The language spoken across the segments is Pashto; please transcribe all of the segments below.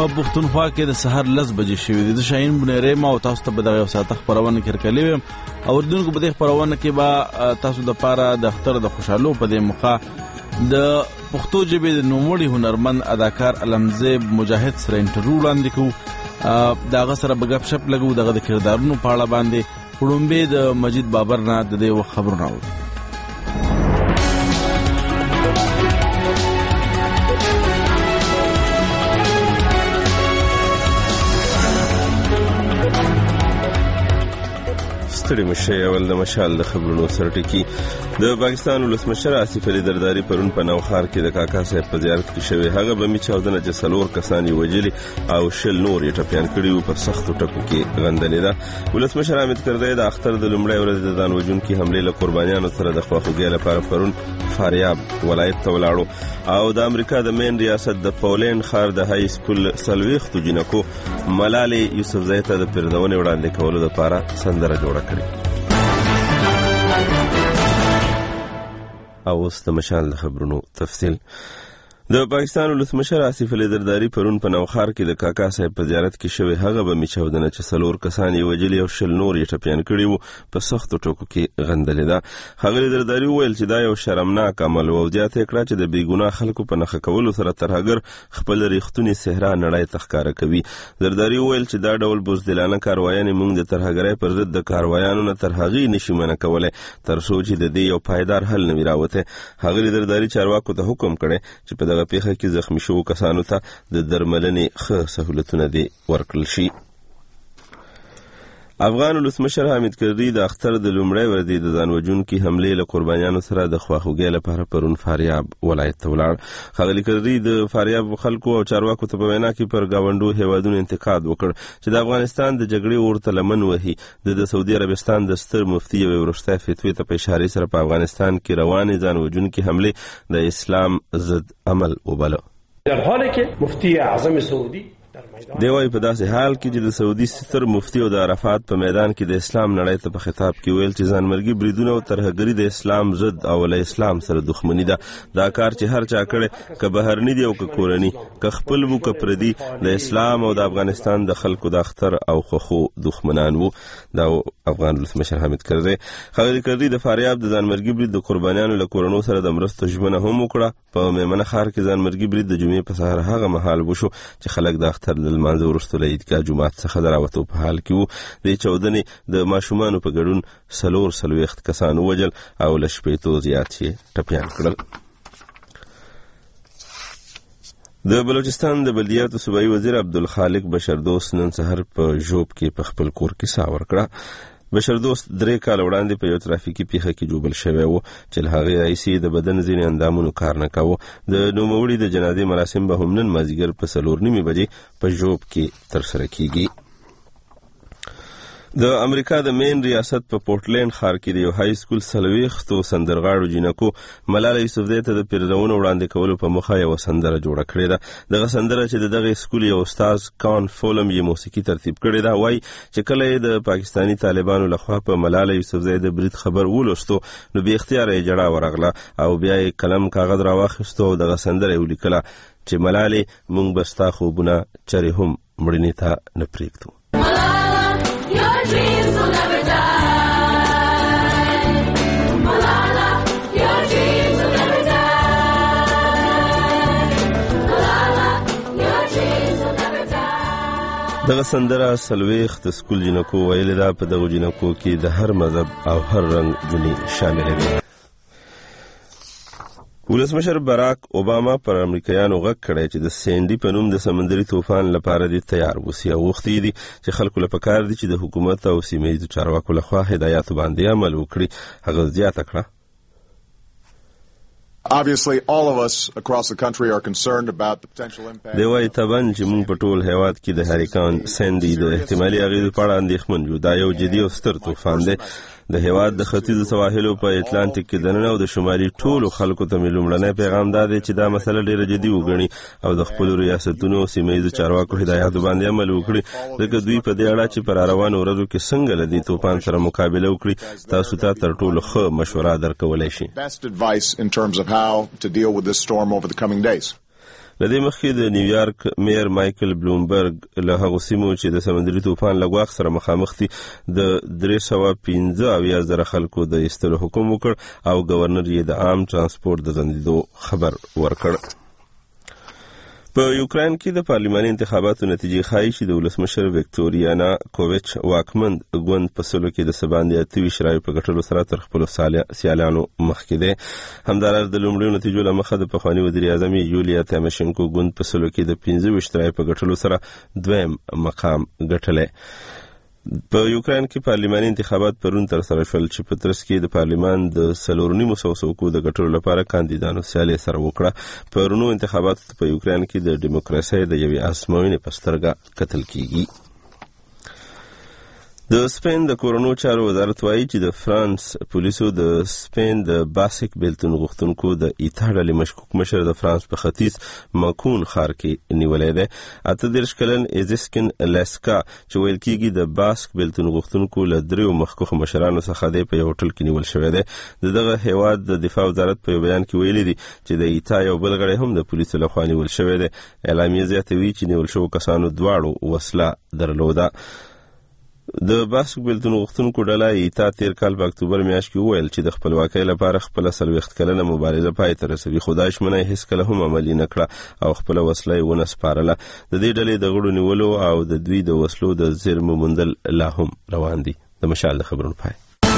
پښتونخوا کې د سحر 10 بجې شوې دي. شاهین بنيري ما او تاسو ته به دغه ساعت خبرونه کړکلې وم او دونکو په دې خبرونه کې به تاسو د پاره د اختر د خوشحالو په دې موقع د پښتو ژبې د نوموړي هنرمند اداکار علمزیب مجاهد سره انټرویو وړاندې کوو. دغه سره به غپ شپ لګو دغه د کردارونو په اړه باندې وړاندې د مجید بابر نه د دې خبرونه اورو. ستړي مشه اول د مشال د خبرونو سرټکی. د پاکستان ولسمشر آصف علي زرداری پرون په نوخار کې د کاکا صاحب په زیارت کې شوی. هغه به می چاودنه چې سلور کسان وجلي او شل نور یې ټپيان کړي په سختو ټکو کې غندلې ده. ولسمشر حامد کرزی د اختر د لومړۍ ورځ د ځان وژونکي حمله له قربانیانو سره د خواخوږۍ لپاره پرون فاریاب ولایت ته ولاړو او د امریکا د مین ریاست د پولند ښار د های سکول سلويختو جنکو ملالۍ یوسفزۍ ته د پردونې وړاندې کولو لپاره سندره جوړه کړې. او اوس د مشال د خبرونو تفصیل. د پاکستان ولسمشر آصف علي زرداری پرون په نوخار کې د کاکا صاحب په زیارت کې شوی. هغه به می چاودنه چې سلور کسان یې وجلي او شل نور یې ټپيان کړي وو په سختو ټکو کې غندلې ده. هغه زرداری وویل چې دا یو شرمناک عمل و او زیاته کړه چې د بیګناه خلکو په نخښه کولو سره ترهګر خپل ریښتونی صحرا نړۍ ته ښکاره کوي. زرداری وویل چې دا ډول بزدلانه کاروایانې موږ د ترهګرۍ پر ضد د کاروایانو نه تر هغې نشي منع کولی تر څو چې د دې یو پایدار حل نه وي راوتی. هغه زرداری چارواکو ته حکم کړی چې په دغه پیښه کې زخمی شوو کسانو ته د درملنې ښه سهولتونه دې ورکړل شي. افغان ولسمشر حامد کرزي د اختر د لومړۍ ورځې د ځان وژونکي حملې له قربانیانو سره د خواخوږۍ لپاره پرون فاریاب ولایت ته ولاړ. ښاغلي کرزي د فاریاب خلکو او چارواکو ته په وینا کې پر ګاونډو هیوادونو انتقاد وکړ چې د افغانستان د جګړې اور ته لمن وهي. د سعودي عربستان د ستر مفتي یوې وروستۍ فتوې ته په اشارې سره په افغانستان کې روانې ځان وژونکي حملې د اسلام ضد عمل وباله. در حالی که مفتی اعظم سعودی دی وايي په داسې حال کې چې د سعودي ستر مفتي او د عرفات په میدان کې د اسلام نړۍ ته په خطاب کې ویل چې ځانمرګي بریدونه او ترهګري د اسلام ضد او له اسلام سره دښمني ده. دا کار چې هر چا کړي که بهرني دی او که کورني که خپل وو که پردي د اسلام او د افغانستان د خلکو د اختر او خوخو دښمنان وو. دا افغان ولسمشر حامد کرزي. ښاغلي کرزي د فاریاب د ځانمرګي برید د قربانیانو له کورنو سره د مرستو ژمنه هم وکړه. په میمنه ښار کې ځانمرګي برید د جمعې په سهار هغه مهال وشو چې خلک د اختر د لمانځه وروسته له عیدګاه جومات څخه د راوتو په حال کې وو. د چاودنې د ماشومانو په ګډون 40 کسان ووژل او له 80 زیات یې ټپیان کړل. د بلوچستان د بلدیاتو صوبایي وزیر عبدالخالق بشردوست نن سحر په ژوب کې په خپل کور کې ساه ورکړه. بشردوست 3 کال وړاندې په یو ترافیکي پیښه کې جوبل شوی و چې له هغې راهیسې د بدن ځینې اندامونو کار نه کاوه. د نوموړي د جنازې مراسم به هم نن مازدیګر په 4:30 بجې په ژوب کې ترسره کیږي. د امریکا د مین ریاست په پورټلند ښار کې د یو های سکول سلويختو سندرغاړو جنکو ملالۍ یوسفزۍ ته د پیرزونو وړاندې کولو په موخه یو سندره جوړه کړې ده. دغه سندره چې د دغه سکول یو استاد کان فولم یې موسیقي ترتیب کړې ده وایي چې کله یې د پاکستانی طالبانو لخوا په ملالۍ یوسفزۍ د برید خبر ولوستو نو بې اختیاره یې جړه ورغله او بیا یې قلم کاغذ راواخیستو او دغه سندره یې ولیکله چې ملالۍ موږ به ستا خوبونه چرې هم مړینې ته نه پرېږدو. Dreams will never die. Malala, your dreams will never die. Malala, your dreams will never die. دغه سندره سلويخت سکول جنکو ویلې ده. په دغه جنکو کې د هر مذهب او هر رنګ جنې شامل دي. ولسمشر باراک اوباما پر امریکایانو غږ کړی چې د سینډي په نوم د سمندري طوفان لپاره دې تیار اوسي او غوښتي دي چې خلکو له پکار دي چې د حکومت او سیمه ییزو چارواکو لخوا هدایاتو باندې عمل وکړي. هغه زیاته کړه Obviously, all of us across the country are concerned about the potential impact. دی وايي طبعا چې موږ په ټول هیواد کې د هریکان سینډي د احتمالي اغیزو په اړه اندېښمن یو. دا یو جدي او ستر طوفان دی. د هیواد د ختیځو سواحلو په اتلانتیک کې دننه او د شمالي ټولو خلکو ته لومړنی پیغام دا دی چې دا مسله ډیره جدي وګڼي او د خپل ریاستونو او سیمه ییزو چارواکو هدایاتو باندې عمل وکړي ځکه دوی په دې اړه چې پر روانو ورځو کې څنګه له دې طوفان سره مقابله وکړي تاسو ته تر ټولو ښه مشوره درکولی شي. Best advice in terms of how to deal with this storm over the coming days. لدې مخکې د نیویارک میر مایکل بلومبرګ له هغو سیمو چې د سمندري طوفان له ګواښ سره مخامخ دي د 315,000 خلکو د ایستلو حکم وکړ او گورنر یې د عام ترانسپورت د ځنډېدو خبر ورکړ. په یوکرين کې د پارلماني انتخاباتو نتیجې ښایي چې د ولسمشر ویکټوریا کوویچ واکمند ګوند په سلو کې د سباندې 28 رایو په ګټلو سره تر خپل سیالانو مخکې دی. همداراز د لومړیو نتیجو له مخه د پخواني وزیر اعظم یولیا تیماشینکو ګوند په سلو کې د 25 رایو په ګټلو سره دویم مقام ګټلی. په یوکرين کې پارلماني انتخابات پرون تر سره شول چې په ترڅ کې د پارلمان د 4.5 څوکو د ګټلو لپاره کاندیدانو سیالي سره وکړه. پرونو انتخاباتو په یوکرين کې د دیموکراسۍ د یوې ازموینې په سترګه کتل کیږي. د سپین د کورونو چارو وزارت وایي چې د فرانس پولیسو د سپین د باسک بیلتون غوښتونکو د ایتاډالي مشکوک مشر د فرانس په ختیځ ماکون ښار کې نیولای دی. 38 کلن ایزسکن لاسکا چې ویل کېږي د باسک بیلتون غوښتونکو له 3 مخکښو مشرانو څخه دی په یو هوټل کې نیول شوی دی. دغه هیواد د دفاع وزارت په یو بیان کې ویلي دي چې د ایتا یو بل غړی هم د پولیسو لخوا نیول شوی دی. اعلامیه زیاتوي چې نیول شوو کسانو دواړو وسله درلوده. د باسک بیلتون غوښتونکو ډله ایتا تیر کال په اکتوبر میاشت کې وویل چې د خپلواکۍ لپاره خپل 40 کلنه مبارزه پای ته رسوي، خو دا ژمنه هیڅ کله هم عملي نه کړه او خپل وسله یې ونه سپارله. د دې ډلې د غړو نیولو او د دوی د وسلو د زیرمو موندل لا هم روان دي. د مشال د خبرونو پای.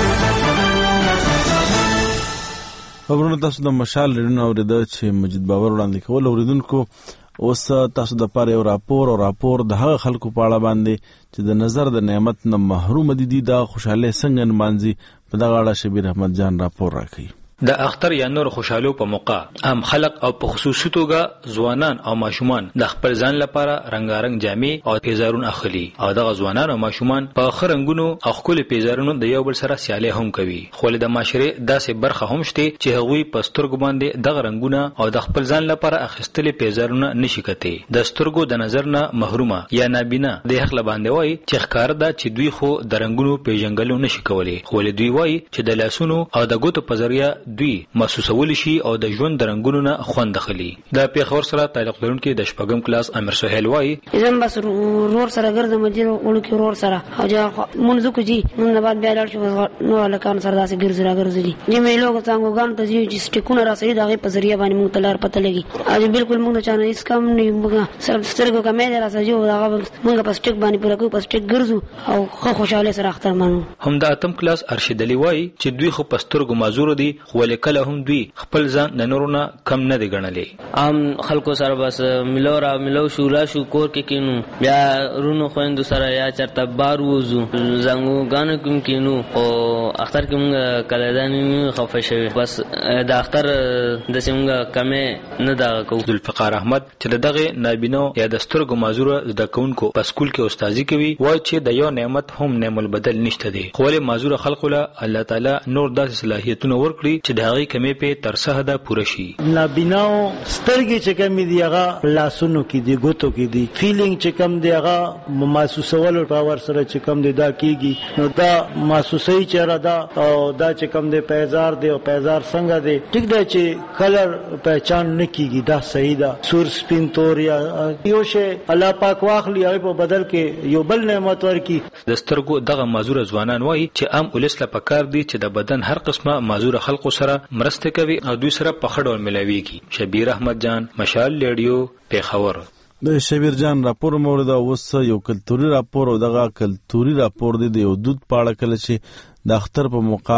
خبرونه تاسو د مشال لرونو اوریدل چې مجید باور وړاندې کول. اوریدونکو اوس تاسو د پاره یو راپور د هغه خلکو په اړه باندې چې د نظر د نعمت نه محروم دي د خوشاله څنګه نمانځي. په دغه اړه شبیر احمد جان راپور راکړي. د اختر یا نور خوشحالو په موقع عام خلک او په خصوصي توګه ځوانان او ماشومان د خپل ځان لپاره رنگارنګ جامې او پیزارون اخلي او دغه ځوانان او ماشومان په خرنګونو او خپل پیزارونو د یو بل سره سیالي هم کوي. خو د معاشره داسې برخه هم شته چې هغوی په سترګو باندې دغه رنگونه او د خپل ځان لپاره اخیستلې پیزارونه نشي کته. د سترګو د نظر نه محرومه یا نابینا د حق باندې وای چې ښکار ده چې دوی خو د رنگونو پیژنګلو نشي کولی، خو دوی وای چې د لاسونو او د ګوتو په ذریعہ دوی محسوسول شي او د ژوند د رنگونو نه خوند اخلي. د پیښور سره تعلق لرونکي د شپږم کلاس امیر سهیل وای زم بس رور سره ګرځم مجیر اول کې رور سره او جا منځ کو جی نن بعد بیا لړ شو نو لکان سره داسې ګرځي چې مې لوګ څنګه ګان ته چې سټیکونه را سړي دغه په ذریعہ باندې مونږ تلار پته لګي. اج بالکل مونږ چانه هیڅ کم نه مونږ صرف سترګو کمې را سجو دغه مونږ په سټیک باندې پوره کو په سټیک ګرځو او خوشاله سره اختر مانو. هم د اتم کلاس ارشد علی وای چې دوی خو په سترګو معذور دي خو کله هم دوی خپل ځان د نورونه کم نه دی ګڼلې. عام خلکو سره بس ملو شورا شو کور کې کینو بیا رونو خويندو سره یا چرته بار وځو زنګو غانو کوم کینو او اختر کوم کلهداني خفه شوی بس د اختر د څنګه کمه نه دا کو. ذوالفقار احمد چې دغه نابینو یا د سترګو معذور د کونکو په سکول کې استادي کوي وای چې د یو نعمت هم نعمت البدل نشته دی، خو له معذور خلکو له الله تعالی نور داسې صلاحیتونه ورکړي چې د هغه کمې په ترسه ده پوره شي. نابیناو سترګې چې کم دي هغه لاسونو کې دي ګوتو کې دي فیلینګ چې کم دی هغه محسوسول پاور سره چې کم دی دا کیږي نو دا محسوسي چهره دا او دا چې کم دی پیزار دی او پیزار څنګه دی ټیک دی چې کلر پہچان نه کیږي دا صحیح ده. سور سپین تور یا یو شی الله پاک واخلي هغه په بدل کې یو بل نعمت ورکی. د سترګو دغه معذور ځوانان وای چې عام ولس له پکار دي چې د بدن هر قسمه معذور خلکو سره مرسته کوي او دوی سره په خړول ملاويږي. شبیر احمد جان مشال ریډیو پیښور. د شبیر جان راپور مورد اوس یو کلتوري راپور او دغه کلتوري راپور دی د یو دود پاړه کله چې د اختر په موقع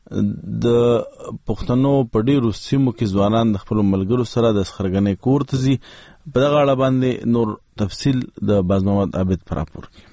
د پښتنو په ډیرو سیمو کې ځوانان د خپل ملګرو سره د سخرګنې کور ته ځي. په دغه اړه باندې نور تفصیل د باز محمد عابد پر راپور کې.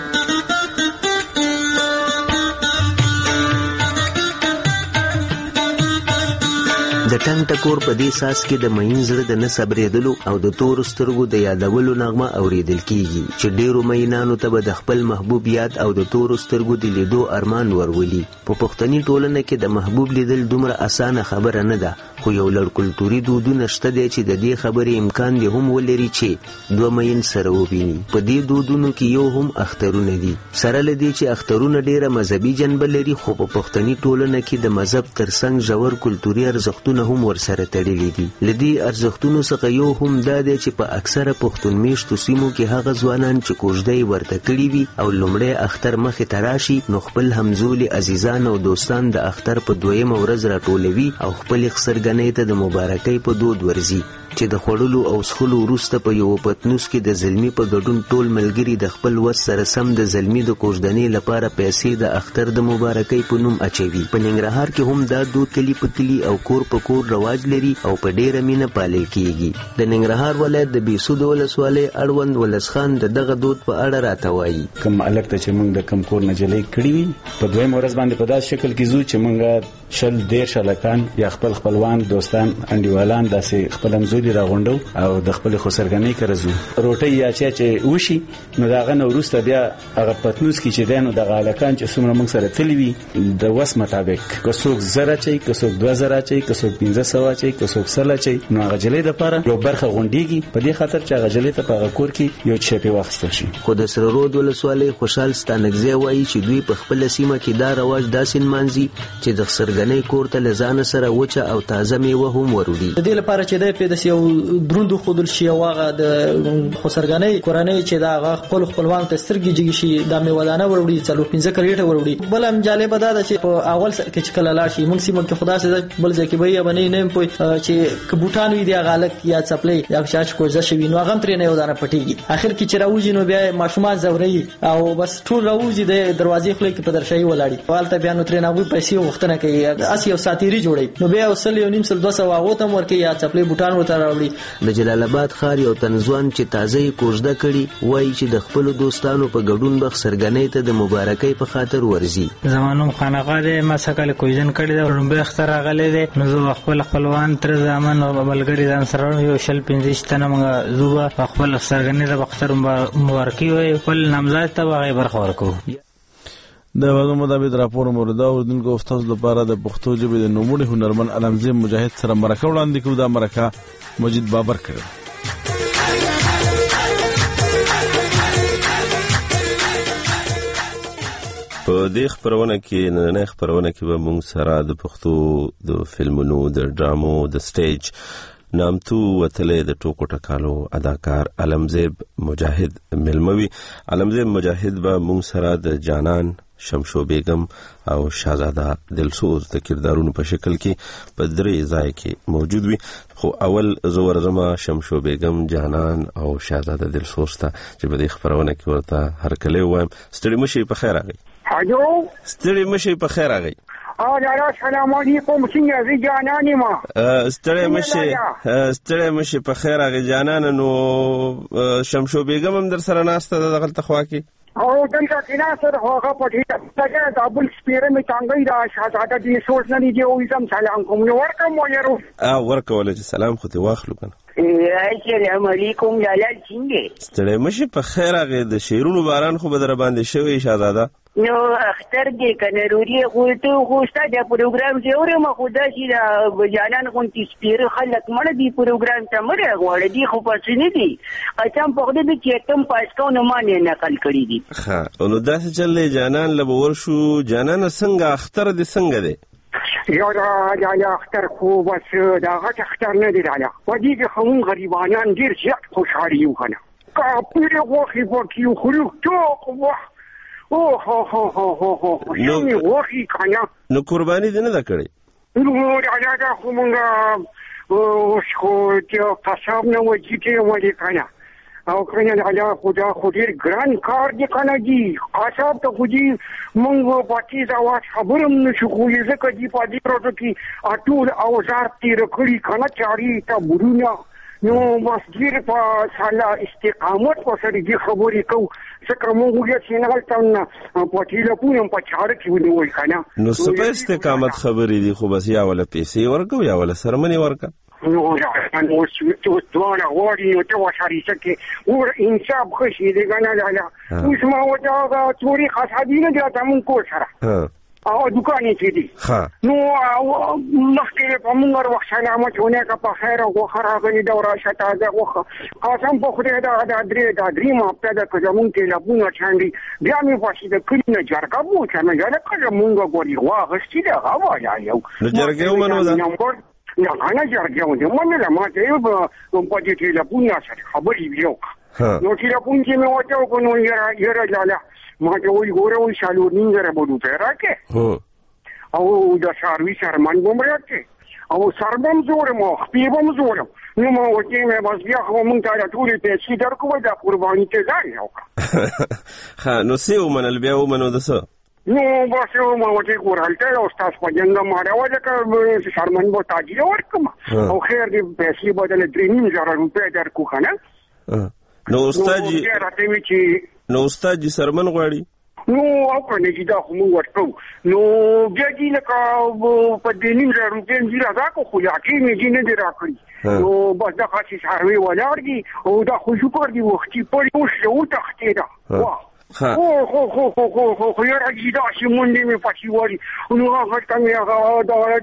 د ټنګ ټکور په دې ساس کې د مین زړه د نصبرېدلو او د تور سترګو د یادولو نغمه اوریدل کیږي چې ډیرو مینانو ته به د خپل محبوب یاد او د تور سترګو د لیدو ارمان ورولي. په پښتني ټولنه کې د محبوب لیدل دومره اسانه خبره نه ده، خو یو لړ کلتوري دودونه شته دي چې د دې خبرې امکان دی هم ولري چې دوه مین سره وبیني. په دې دودونو کې یو هم اخترونه دي. سره لدی چې اخترونه ډیره مذهبي جنبه لري، خو په پښتني ټولنه کې د مذهب ترڅنګ ژور کلتوري ارزښتونه هم ورسره تړلي دي. لدی ارزښتونو څخه یو هم دا دی چې په اکثره پښتون میشتو سیمو کې هغه ځوانان چې کوژدۍ ورته کړي وي او لومړی اختر مخې ته راشي نو خپل همزولي عزیزان او دوستان د اختر په دویمه ورځ راټولوي او خپل خسرګنۍ ته د مبارکۍ په دود ورځي چې د خوړلو او څښلو وروسته په یو پتنوس کې د زلمی په ګډون ټول ملګري د خپل وس سره سم د زلمی د کوژدنې لپاره پیسې د اختر د مبارکۍ په نوم اچوي. په ننګرهار کې هم دا دود کلی په کلی او کور په کور رواج لري او په ډیره مینه پالل کیږي. د ننګرهار ولایت د بیسود ولسوالۍ اړوند ولس خان دغه دود په اړه راته وایي. کوم الګ ته چې موږ د کم کور نه جلې کړی وي په دویم ورځ باندې په داسې شکل کې زو چې موږ شل ډیر شلکان یا خپلوان دوستان انډیوالان داسې خپل همزولي راغونډو او د خپل خسرګنۍ کرزو روټي یا چې وشي نو داغه نو وروسته بیا هغه پتنوس کې چې دینو د غالکان چې څومره موږ سره تللی وي د وس مطابق که څوک زره چي که څوک 2000 چي که څوک 1500 چي که څوک 100 چي نو هغه جلې د لپاره یو برخه غونډيږي په دې خاطر چې هغه جلې ته په کور کې یو چپی واخستل شي. خو د سره رود ولسوالۍ خوشحال ستانګزی وایي چې دوی په خپل سیمه کې دا رواج داسې مانځي چې د خسرګنۍ کور ته لزان سره وچه او تازه میوه هم وروړي. د دې لپاره چې د پیدا یو دروند خودل شي واغه د خسرګنۍ کورنۍ چې دا خپلوان ته سترګې جګی شي د میوادانه وروړي څلو 15 کریټه وروړي. بل هم جالب ده چې په اول کې چې کله لاړ شي موږ سیمه کې خدا سره بل ځکه به یې باندې نه پوي چې کبوټان وي د غالک یا څپلې یا چاچ کوزه شي نو هغه ترې نه ودانه پټيږي. اخر کې چې راوځي نو بیا ماشومان زوري او بس ټول راوځي د دروازې خلک په درشي ولاړي والته بیا نو ترې نه وي پیسې وختنه کوي اسی او ساتيري جوړي نو بیا وسل یو نیم سل 200 واغو تم ورکي یا څپلې بوټان وته راوړي. د جلال آباد ښار یو تنځوان چې تازه کوژده کړي وایي چې د خپل دوستانو په ګډون بخ سرګنۍ ته د مبارکۍ په خاطر ورزي. زمانو خانقاه د مسکل کوژن کړي د لومبه اختر غلې ده نو خپلوان تر زمان او بلګړي ځان سره یو شل 15 تنه موږ زوبه خپل سرګنۍ د اختر مبارکي وي خپل نامزاد ته هغه برخه ورکو. د وګړو مطابق راپور موردا اوردونکو استاد لپاره د پښتو ژبې د نوموړي هنرمن علمزی مجاهد سره مرکه وړاندې کړو. دا مرکه مجید بابر کړو. په دې خبرونه کې نه خبرونه کې به موږ سره د پښتو د فلمونو د ډرامو د سټیج نامتو وتلې د ټوکو ټکالو اداکار علمزیب مجاهد ملموي. علمزیب مجاهد به موږ سره د جانان شمشو بیگم او شاهزاده دلسوز د کردارونو په شکل کې په درې ځای کې موجود وي. خو اول زور زما شمشو بیگم جانان او شاهزاده دلسوز ته چې په دې خبرونه کې ورته هرکلی وایم. ستړي مشي په خیر راغی. هلو ستړي مشي په خیر راغی. السلام علیکم څنګه زی جانان ما ستړي مشي په خیر راغی جانان. نو شمشو بیگم هم در سره ناسته د دغلت خوا کې او دلته کنا سره هغه پټه د ابل سپیره می څنګه دا شاهزاده دې سوچ نه دی او زم سلام کوم نو ورکم وایرو ورکول چې سلام خو ته واخلو کنه. السلام علیکم جلال څنګه ستړي مشي په خیر راغی. د شیرونو باران خو به در باندې شوی شاهزاده نو اختر دې کنه روري غوټو غوښته د پروګرام جوړه مخوده چې د جانان غونتی سپیر خلک مړ دي پروګرام ته مړ غوړ دي خو پاتې نه دي اچم په دې چې تم پاسکو نه مانه نقل کړی دي. ها نو داسې چلې جانان لبور شو. جانان څنګه اختر دې څنګه دی؟ یا اختر خو بس دا غټ اختر نه دی راځه ودی چې هم غریبانان ډیر زیات خوشحالي یو کنه کا پوره وخت وکیو خلک ټوک او هو شمي وخی کنه نو قرباني دې نه دا کړې نو راځه خو مونږه او شو چې قسم نه وځي چې ولې کنه او کنه راځه خدا خو ډیر ګران کار دی کنه دی قسم ته خو دی مونږ پاتې دا واټ خبرم نشو خو یې ځکه دی په دې پروژه کې اټول او زار تیر کړی کنه چاري ته ورونه نو مسجد په سالا استقامت په سره دي خبرې کو څکه موږ یې څنګه تاونه په ټلیفون په چاره کې ونیول کنه نو سپه استقامت خبرې دي خو بس یا ولا پیسې ورکو یا ولا سرمنی ورکا نو نو چې دوه وړي نو ته وشاري چې ور انصاف خشي دي کنه لاله اوس ما وځه چوري خاصه نه دا مونږ کو سره او دکانې چې دي نو مخکې په موږ وروخت سلامت ونه کا په خیر او خراغلی دورا شته دا وخه قسم په خدای دا درې ما په دا که زمون ته لبونه چاندي بیا مې پاسې د کلی نه جرګه بو چې نه یاله که مونږ ګوري واغستی دا هوا یا یو نو جرګه ومنو دا نه کنه جرګه ونه منله ما ته په دې ټلیفون سره خبرې وکړه نو ټلیفون کې مې وته کو نو یاره لاله ما ته وی ګوره وی شالو نینګره بده راکه او د شاروي شرمن ګمراکه او سربم زورم او خپيبم زورم نو ما وتی مې بس بیا خو مونږ ته ټولې پیسې درکو د قرباني ته ځای وکړه ها نو سی ومنل بیا ومنو دسه نو بس ما وتی ګورالته او استاد په جنګ ما راوځه ک شرمن بو تاجي ورکم او خیر دې پیسې بدل 3,000 روپۍ درکو کنه نو استاد جی سرمن غواړي نو او کنه چې دا خو موږ ورته نو بیا دې لکه په 3,000 روپۍ دې راځو خو یاکې مې دې نه دی راکړي نو بس دا خاصی ساروي ولاړ دي او دا خو شکر دی وختي پړ یو شو تختې دا واه خو یاره چې دا چې مونږ مې پاتې وړي نو هغه څنګه هغه دا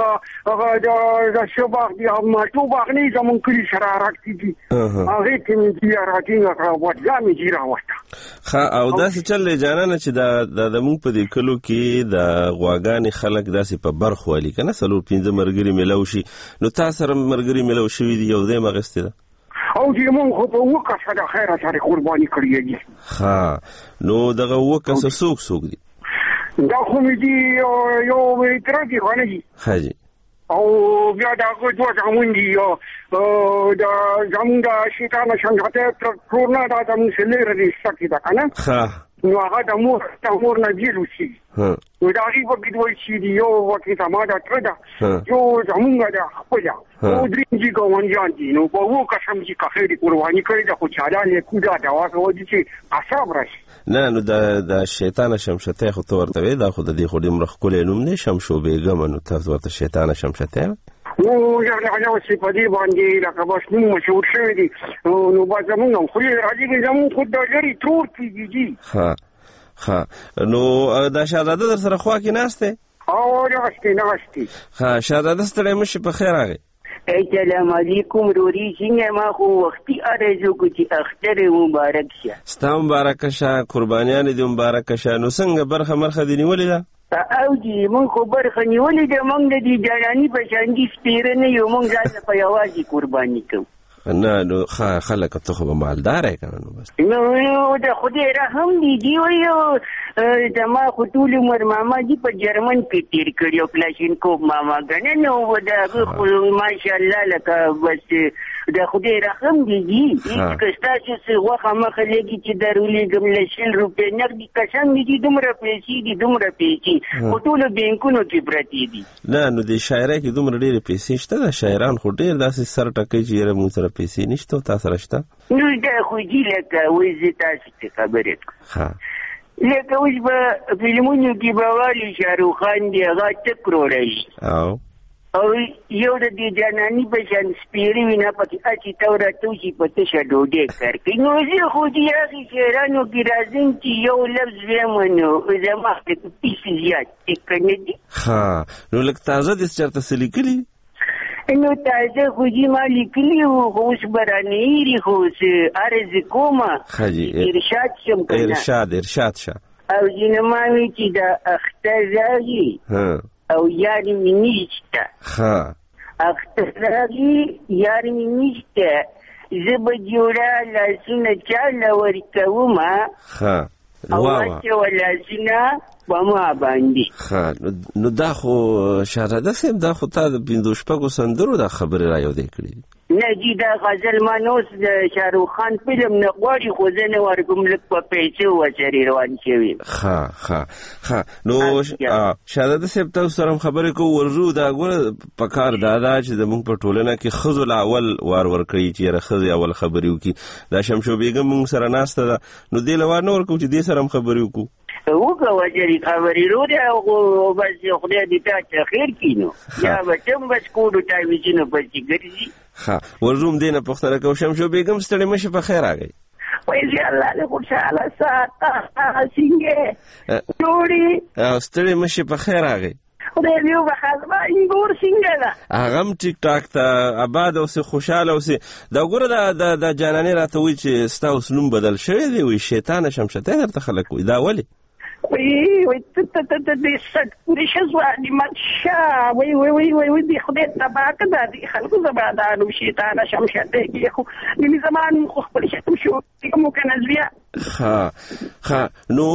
دې دا شباغ دی ما تو باغ نه زمون کلی سره راکې دي هغه کې مې دې راکې هغه وځه مې دې راوسته او دا څه چل جانانه چې دا مونږ په دې کلو کې د غواګانې خلک داسې په برخ والی کنه 4-5 مرګري ملو شي نو تاسو سره مرګري ملو شوی دی یو دې مغسته ده او دې مونږ خو په وکړه د خیره سره قرباني کړی دي نو دغه وکړه څوک دي دا خو مې دي یو تر دې غواړي دي حاجی او بیا دا دوه زمون دي دا زمون دا شیطان څنګه ته پرونه دا زمون سلیر دي سکه دا کنه نو هغه د مور نه بیرو شي نو دا ری په دوی شي دی یو وکي سماده تر دا یو زمونږ دا خپل او درینجی ګوندیان دي نو په وو قسم چې کخې دي قرباني کړی دا خو چاله کودا دا واسه ودی چې اصحاب راشي نه نو دا شیطان شمشته خو تورته وي دا خو د دې خو دې مرخ کولې نوم نه شمشو بیګم نو تاسو ورته شیطان شمشته نو یو څه په دې باندې لکه بس نو مشهور شوی دی نو با زمونږ خو یې راځي چې زمونږ خود د لري ترور کیږي نو دا شهزاده در سره خوا کې ناشته او ناشته شهزاده ستړی مشي په خیر راغی السلام علیکم روري څنګه ما خو وختي ارزو کو چې اختر مبارک شه ستا مبارک شه قربانیان دې مبارک شه نو څنګه برخه مرخه دې نیولې ده او دې مونږ خو برخه نیولې ده مونږ د دې جاناني په شان دي سپیرنه یو مونږ ځان په یوازې قرباني کوو نه نو خلک ته خو مالدار کنه نو بس نو د خدای رحم دی ویو زما خو ټول عمر ماما دي په جرمن کې تیر کړی او کلاشینکوف ماما غنه نو دا خو ماشاءالله لکه بس د خدای رحم دی چې تاسو څه وخت مخلګي چې درولې ګمل 100 روپے نقدي قسم دي دومره پیسې په ټول بانکونو کې پراتی دي نه نو د شاعرۍ کې دومره ډېر پیسې شته د شاعران خو ډېر داسې سر ټکي چې مو سره پیسې نشته تاسو راشته نو دا خو دې لکه وې تاسو ته خبرې لکه اوس به فلمونو کې به وایي شاروخ خان دی هغه ټکروړی او یو د دې جاناني په شان سپیری وینا پکې اچي تورا توشي په تشه ډوډۍ کار کوي نو زه خو دې هغې شعرانو کې راځم چې یو لفظ ویمنو زما د پیسې زیات کنه دي نو لکه تازه دې چېرته څه لیکلي نو تازه خو دې ما لیکلي وو خو اوس برانهیري خو اوس عرض کومه ارشاد شم کنه ارشاد شه او ځینې ما وی چې د اختر راغي او یاری می نیشته اختر راغي یاری می نیشته زه به جوړه لاسونه چاله ورکومه او واچوه لاسونه په ما باندې نو دا خو شهزاده صاحب دا خو تا د 5 شپږو سندرو دا خبرې را یادې کړي نه جی دا غزل مانوس د شاروخ خان فلم نه غواړي خو زه نه ورکوم لږ په پیسو وچرې روان شوي نو شهزاده صاحب تاسو سره خبرې کوو ورزو دا ګوره په کار دا چې زموږ په ټولنه کې ښځو له اول وار ورکوي چې یاره ښځې اول خبرې وکړي دا شمشو بیګم موږ سره ناسته ده نو دې له وار نه ورکوو چې دې سره هم خبرې وکړو وکړه وجري خبرې روده او بس خدای دې تا خیر کینو یا بچم بس کوډو ټایویچینو پسې ګرځي ورزوم دینه پختره کو شمشو بیگم ستړي مشه په خیر راغی وای الله له خوشاله ساته څنګه جوړي ستړي مشه په خیر راغی خدای دې وبخښه اینګور څنګه هغه ټیک ټاک ته آباد او سه خوشاله او سه دا ګوره د جانانه راته وی چې ستاسو نوم بدل شوی دی وی شیطان شمشته درته خلک وی دا ولی وی ته سټ پوری شزوانی مچا وی دی خدای تبارک د دې خلکو زبادانو شیطان شمشته کې خو د زمان خو خپل شتم شو کوم کنه زویا ها نو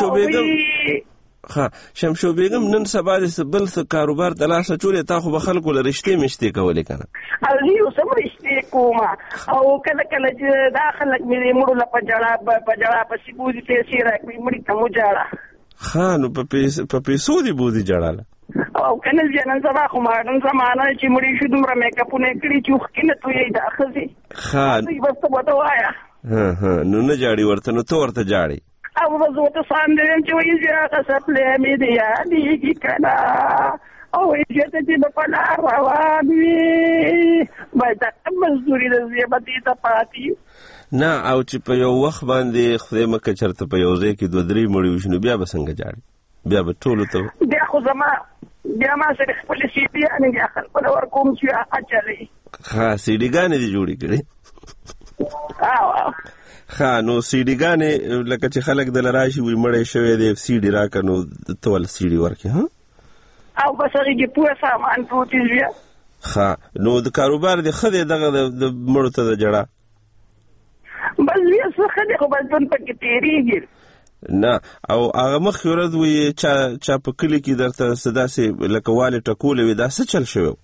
شمشو بیگم نن سبا د بل څه کاروبار د لاسه چولې تا خو به خلکو له رشتې مشتې کولې کنه او یو سم رشتې کومه او کله چې دا خلک مې مړو له پجړه په سیبوزي پیسې راکوي مړي ته مو جاړه نو په پیسو دی بوزي جړاله او کنه ځنن سبا خو ماډن زمانه چې مړي شو دومره میک اپ نه کړی چې وخت نه توې دا خزي بس ته وته وایا نو نه جاړي ورته نو تو ورته جاړي او وزوته ساندل چې وایي زیاته سپلې مې دی یادې کی کنه او یې چې د پلار روان وي باید مزدوري د زیبتي ته پاتې نه او چې په یو وخت باندې خدای مکه چرته په یو ځای کې 2-3 مړي وشنو بیا به څنګه جاړي بیا به ټولو ته بیا خو بیا ما سره خپل سیډي نه خپل ورکوم چې اچلې سیډي ګانې دي جوړې کړې نو سیډي ګانې لکه چې خلک د لراشي وي مړی شوی دی سیډي راکه نو ته ول سیډي ورکې او بس هغې کې پوره سامان پروت وي نو د کاروبار د ښه دی دغه د مړو ته د جړه بس بیا څه ښه دی خو بس ژوند پکې تېرېږي نه او هغه مخکې ورځ وي چا په کلي کې درته څه داسې لکه والې ټکولې وي دا څه چل شوی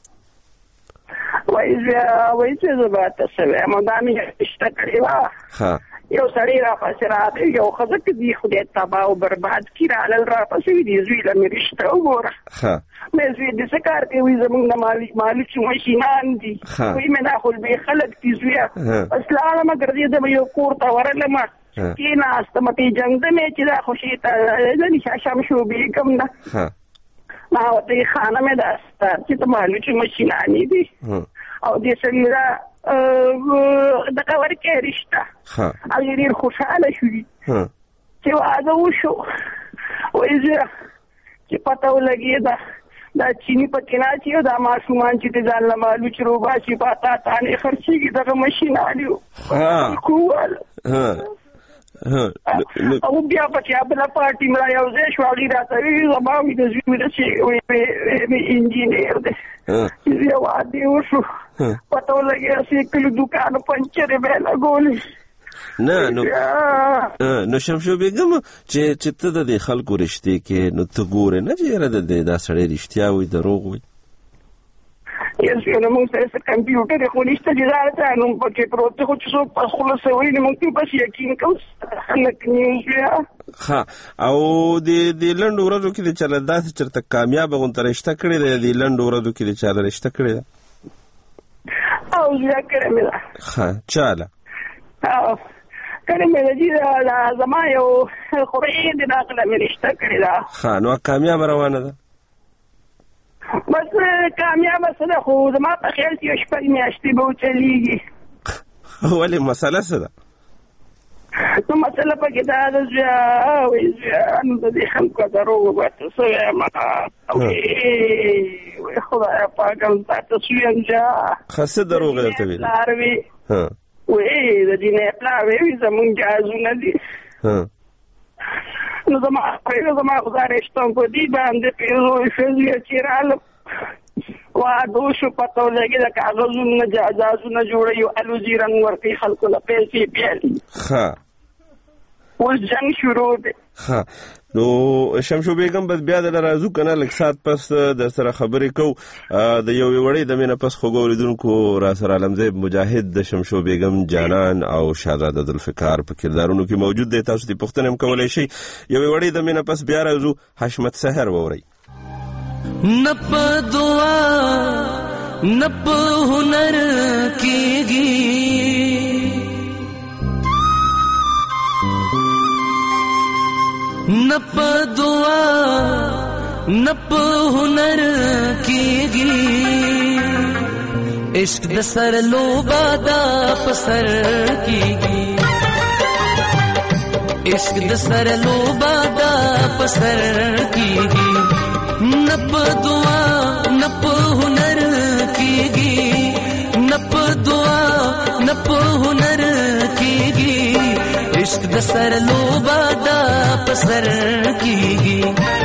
وایي چې زه به ته څه وایم دا مې رشته کړې وه یو سړی راپسې راغی یو ښځه که دي خدای تباه او برباد کړي رالل راپسې وي دې زوی له مې رشته وګوره مې زوی دې څه کار کوي زموږ د مالوچو مشینان دي وایي مې دا خو بې خلک دي زویه بس لاړمه ګرځېدم یو کور ته ورغلمه کېناستم پې جنګدمې چې دا خو شیطان شمشو بیګم ده ما ورته خانه مې دا ستار چې ته مالوچو مشینانې دي او دې سړي را دغه ورکې رشته او یې ډېر خوشحاله شوي چې واده وشو وایي زه چې پته ولګېده دا چیني پکې ناچي او دا ماشومان چې د ځان له مالوچ روباسي په تانې خرڅېږي دغه مشینانې وو او بیا پکې بله پارټي مړه یو ځای شو هغې راته ویل زما وي د زوی مې چې انجینر دی چې زه واده وشو پته ولګېده چې کلي دوکان پنچرې به یې لګولې نو شمشو بیګم چې ته د دې خلکو رشتې کې نو ته ګورې نه چې یاره دا سړی رښتیا وي دروغ وي نو موږ سره کمپیوټر خو نشته چې دا راته نو پکې پروت دی خو چې څوک په خلاصه وایي نو موږ بس یقین کوو خلک نیوز بیا او د لنډو ورځو کې د چا داسې چېرته کامیابه غونته رشته کړې ده د لنډو ورځو کې د چا رشته کړې ده او زه کړې مې ده چا له کړې مې ده چې زما یو خورۍ د داخله مې رشته کړې ده نو کامیابه روانه ده بس کامیابه څه ده خو زما په خیال کې یو 6 میاشتې به وچلېږي ولې مسله څه ده نو مسله پکې دا ده چې نو د دې خلکو دروغ به ته څه وایم وایي خدایه پاکه تا ته څه ویم ښه څه دروغ یې درته ویل پلار وي وایي د جینۍ پلار وی زموږ جهازونه دي نو زما خدای رشتم په دې باندې پیزو ښځې چې رالم واده وشو پته ولګېده کاغذونه جهازونه جوړوي الوزي رنګ ورکوي خلکو له پیسې پیالي اوس جنګ شروع دی نو شمشو بیګم بس بیا دله راځو که نه لږ ساعت پس در سره خبرې کوو د یوې وړۍ دمې نه پس خوږو اورېدونکو را سره عالمزیب مجاهد د شمشو بیګم جانان او شهزاده ذوالفقار په کردارونو کې موجود دی تاسو دې پوښتنه هم کولی شئ یوې وړۍ دمې نه پس بیا راځو حشمت سحر واورئ نه په دعا نه په هنر کېږي نه په دعا نه په هنر کېږي عشق د سر لوبه دا په سر کېږي عشق د سر لوبه دا په سر کېږي نه په دعا نه په هنر کېږي نه په دعا نه په هنر کېږي عشق د سر لوبا دا پسر کیږي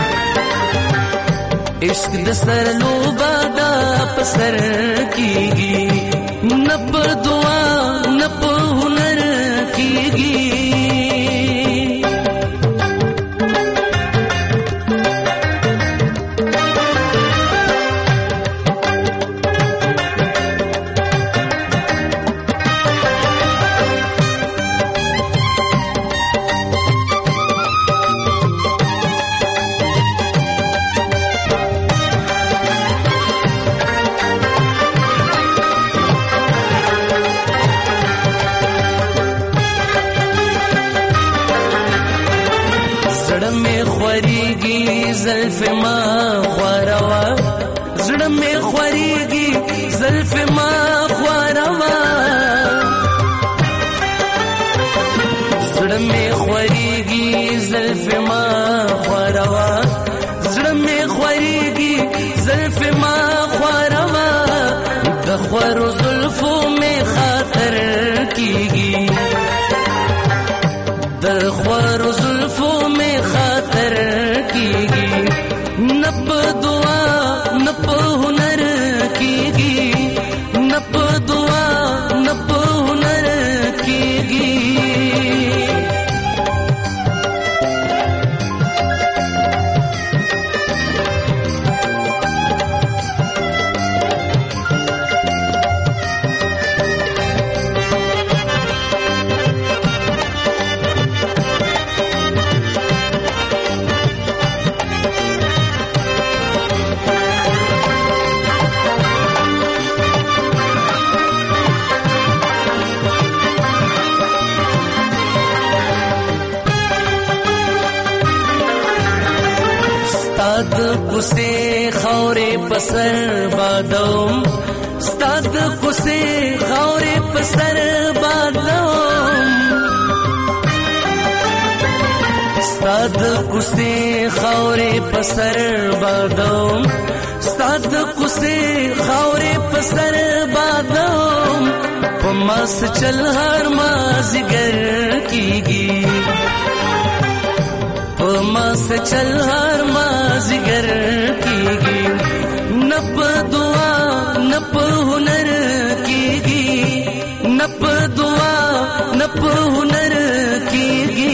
عشق د سر لوبا دا پسر کیږي نه په دعا نه په هنر کیږي زلف ما خواروا زړه مې خوريږي زلف ما خواروا زړه مې خوريږي زلف ما خواروا زړه مې خوريږي زلف ما خواروا د خورو زلفو مې خاطر کیږي د خورو زلفو مې خاطر کیږي نپ دعا نپ هنر کیږي نپ دعا نپ هنر کیږي کوسه خورې پسر بادوم ستاد کوسه خورې پسر بادوم ستاد کوسه خورې پسر بادوم ستاد کوسه خورې پسر بادوم پماس چل هر مازیګر کیږي پماس چل هر مازیګر کیږي نپ دعا نپ هنر کیږي نپ دعا نپ هنر کیږي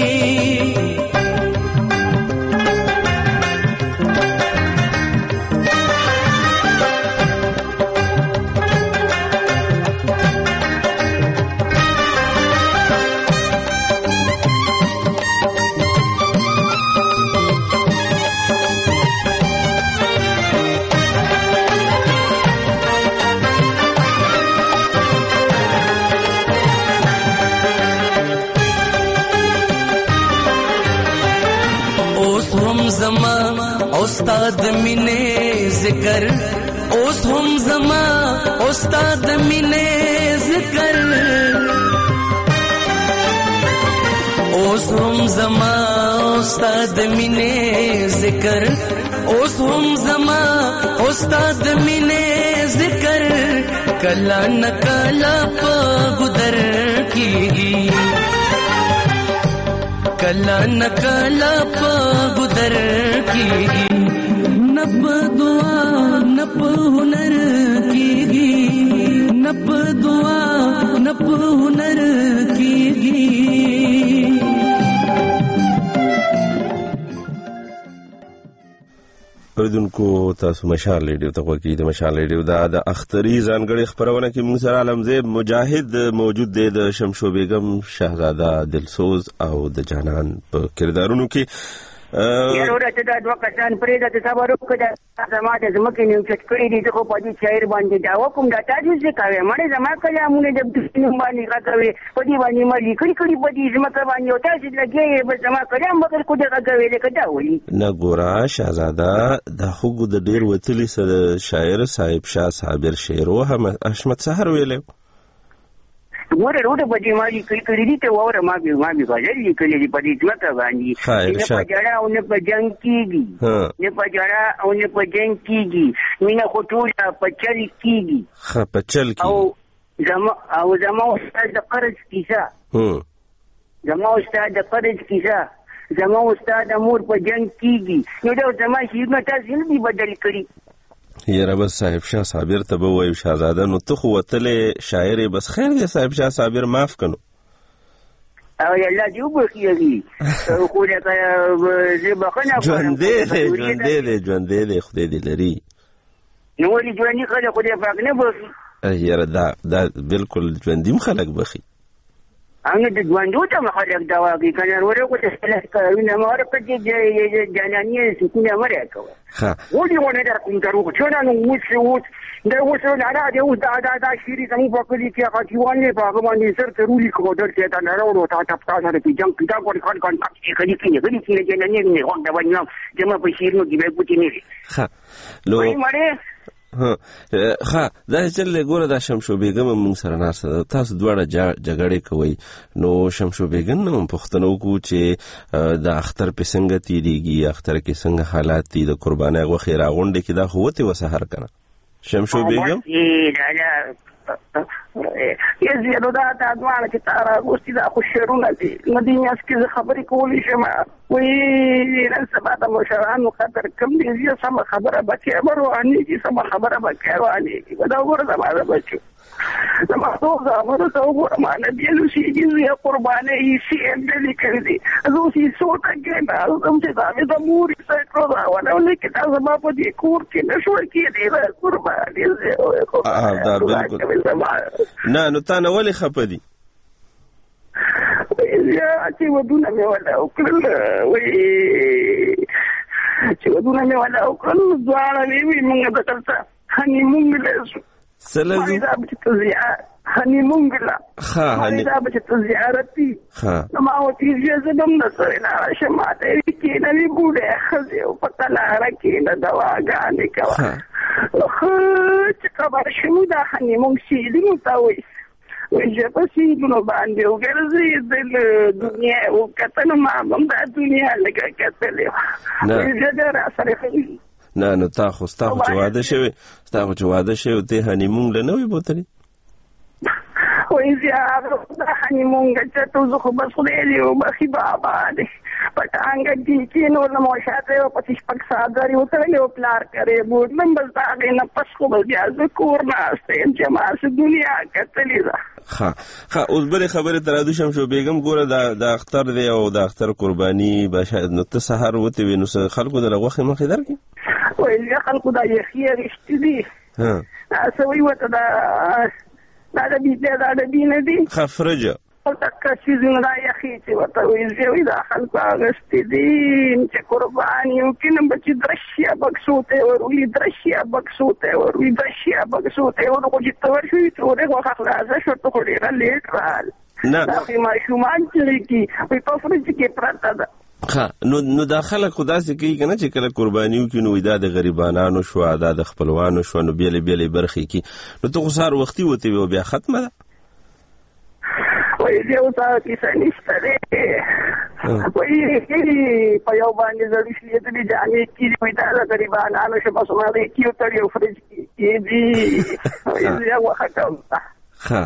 زما استاد مینه ذکر اوس هم زما استاد مینه ذکر اوس هم زما استاد مینه ذکر اوس هم زما استاد مینه ذکر کلا نکلا په ګدر کیږي کلا نکلا په ګدر کیږي نپ دعا نپ هنر کیږي نپ دعا نپ هنر کیږي اوریدونکو تاسو مشال ریډیو ته وګورئ د مشال ریډیو د اختری ځانګړي خبرونه کې موږ سره علمزیب مجاهد موجود دی د شمشو بیگم شهزاده دلسوز او د جانان په کردارونو کې یاره ورته دا دوه کسان پرې د صبر وکړه زما د زمکې نیو چټ کړی دي خو په دې شاعر باندې دا وکم دا تاسو څه کوي مړ زما کلامونه د دښمن باندې راکوي په دې باندې مې کړی په دې زمکه باندې او تاسو لګي به زما کلام مګر کو دا کوي لکه دا وایي نه ګورا شهزاده د حقوق د ډیر وتلی سره شاعر صاحب شاه صابر شعر او هم احمد سحر ویلو ګوره روډ بجې ما لیکلي دي ته وره ما به غزل لیکلي دي په دې ځمکه باندې نه په جړه او نه په جنګ کېږي نه په جړه او نه په جنګ کېږي مینه خو ټوله په چل کېږي په چل کېږي او زما استاد د قرض کیسه زما استاد د فرج کیسه زما استاد امور په جنگ کیږي نو دا زما شیرونه تاسو نه دی بدل کړی یاره بس صاحب شاه صابر ته به وایو شهزاده نو ته خو وتلې شاعر بس خیر دی صاحب شاه صابر معاف کنو او الله دې وبخي خو دا زه بخنه ژوندې دی خدای دې لري نو ولې ژوندې خلک خدای پاک نه بخي یاره دا بالکل ژوندیم خلک بخي هغه د ژوندو ته خلک دا واقعي کنه ورو کو ته سلاح کوي نه مور په دې جاناني سکونه مره کوي ها ولې ونه دا کوم درو چې نه نو وڅ دا وڅ نه را دی او دا شيري زمو په کلی کې هغه په هغه باندې سر ته رولي کو درته دا نه ورو تا ټپتا سره په جنگ کې دا کوړ کان کې کې جاناني نه هو دا باندې جمع په شیرو کې به پوتې نه ها لو ها دا چې ګوره دا شمشو بیگم موږ سره ناسته تاسو دواړه جګړې کوي نو شمشو بیگم نو پښتنو کو چې د اختر په څنګه تیریږي اختر کې څنګه حالات دي د قرباني غوخه راغونډه کې دا هوته وسهر کنه شمشو بیگم یزیدو دا دوانه چې تارا ګوستي دا خوشرونه دي مدینه اسکه خبرې کولې شمه وی نن سبا د مشرانو خاطر کم دي زیه سم خبره بچي مرواني چې سم خبره بچي رواني دا وګوره زموږ بچو زموږ زموږ ته وګوره ما نه دی لوسي دې قرباني شي دې کړې زه سي سوټه کې نه کوم چې دا د مور څخه کړو ونه لیکي دا زما په دې کور کې نشو کې دې قرباني دا بالکل نه نو تا نه ولې خپه دي چې ودونه مې ولا وکړل چې ودونه مې ولا وکړل ځوانه وی موږ د تلته هني موږ له سلازي دا چې هني موږ لا دا چې زیارتي نو ما او چې زدم نه سره نه شماته کې نه وی ګوډه خزه او پتا لاره کې نه دواګانې کوا چې خبر شمو دا هني موږ شي دې متاوي وجه پسې نو باندې وګرځي د دنیا او کتنه ما هم د دنیا لګه کتلې وجه دا سره خي نه نو تا خو ستاسو واده شوی ته هنیمون له نوې بوتلې وای زیاره دا هنیمون چې ته زه خو بس خو له بخي بابا دې پټانګ دې کې نو نو شاته او پاتې پک ساده یو تر یو پلار کرے بوډ نن بس دا نه پس خو بیا زه کور نه استم چې ما سه دنیا کتلې ده ها اوس بل خبره ترادو شمشو بیگم ګوره د اختر دی او د اختر قرباني بشاید نو ته سحر وته وینو خلکو د لغوخه مخې درکې وای خلکو دا یې خیر اشتدي ها سوي وته دا د دې نه دي خفرجه تک سيزونه دا یخي چې وته وی دا خلکو اغستې دي چې قرباني وکړم بچي درشیا بکسوته ورولي درشیا بکسوته ورولي درشیا بکسوته ورو چې تور شي ته ورغه خلاصه شو ته خوري را لیټ رال نه دا ما شومان چې په پفرج کې پراته ده نو دا خلک خدا سي کوي کنه چې کله قرباني وکړي نو دا د غریبانو شو د خپلوانو شو نو بیل برخي کی نو ته خسار وختي وته بیا ختمه ده وای دې اوسه کیسه نشته ده وای په یو باندې زړی شي دې ځانې کې وي دا غریبانو شو په سماره کې تر یو فرج کې دي وای دې وخت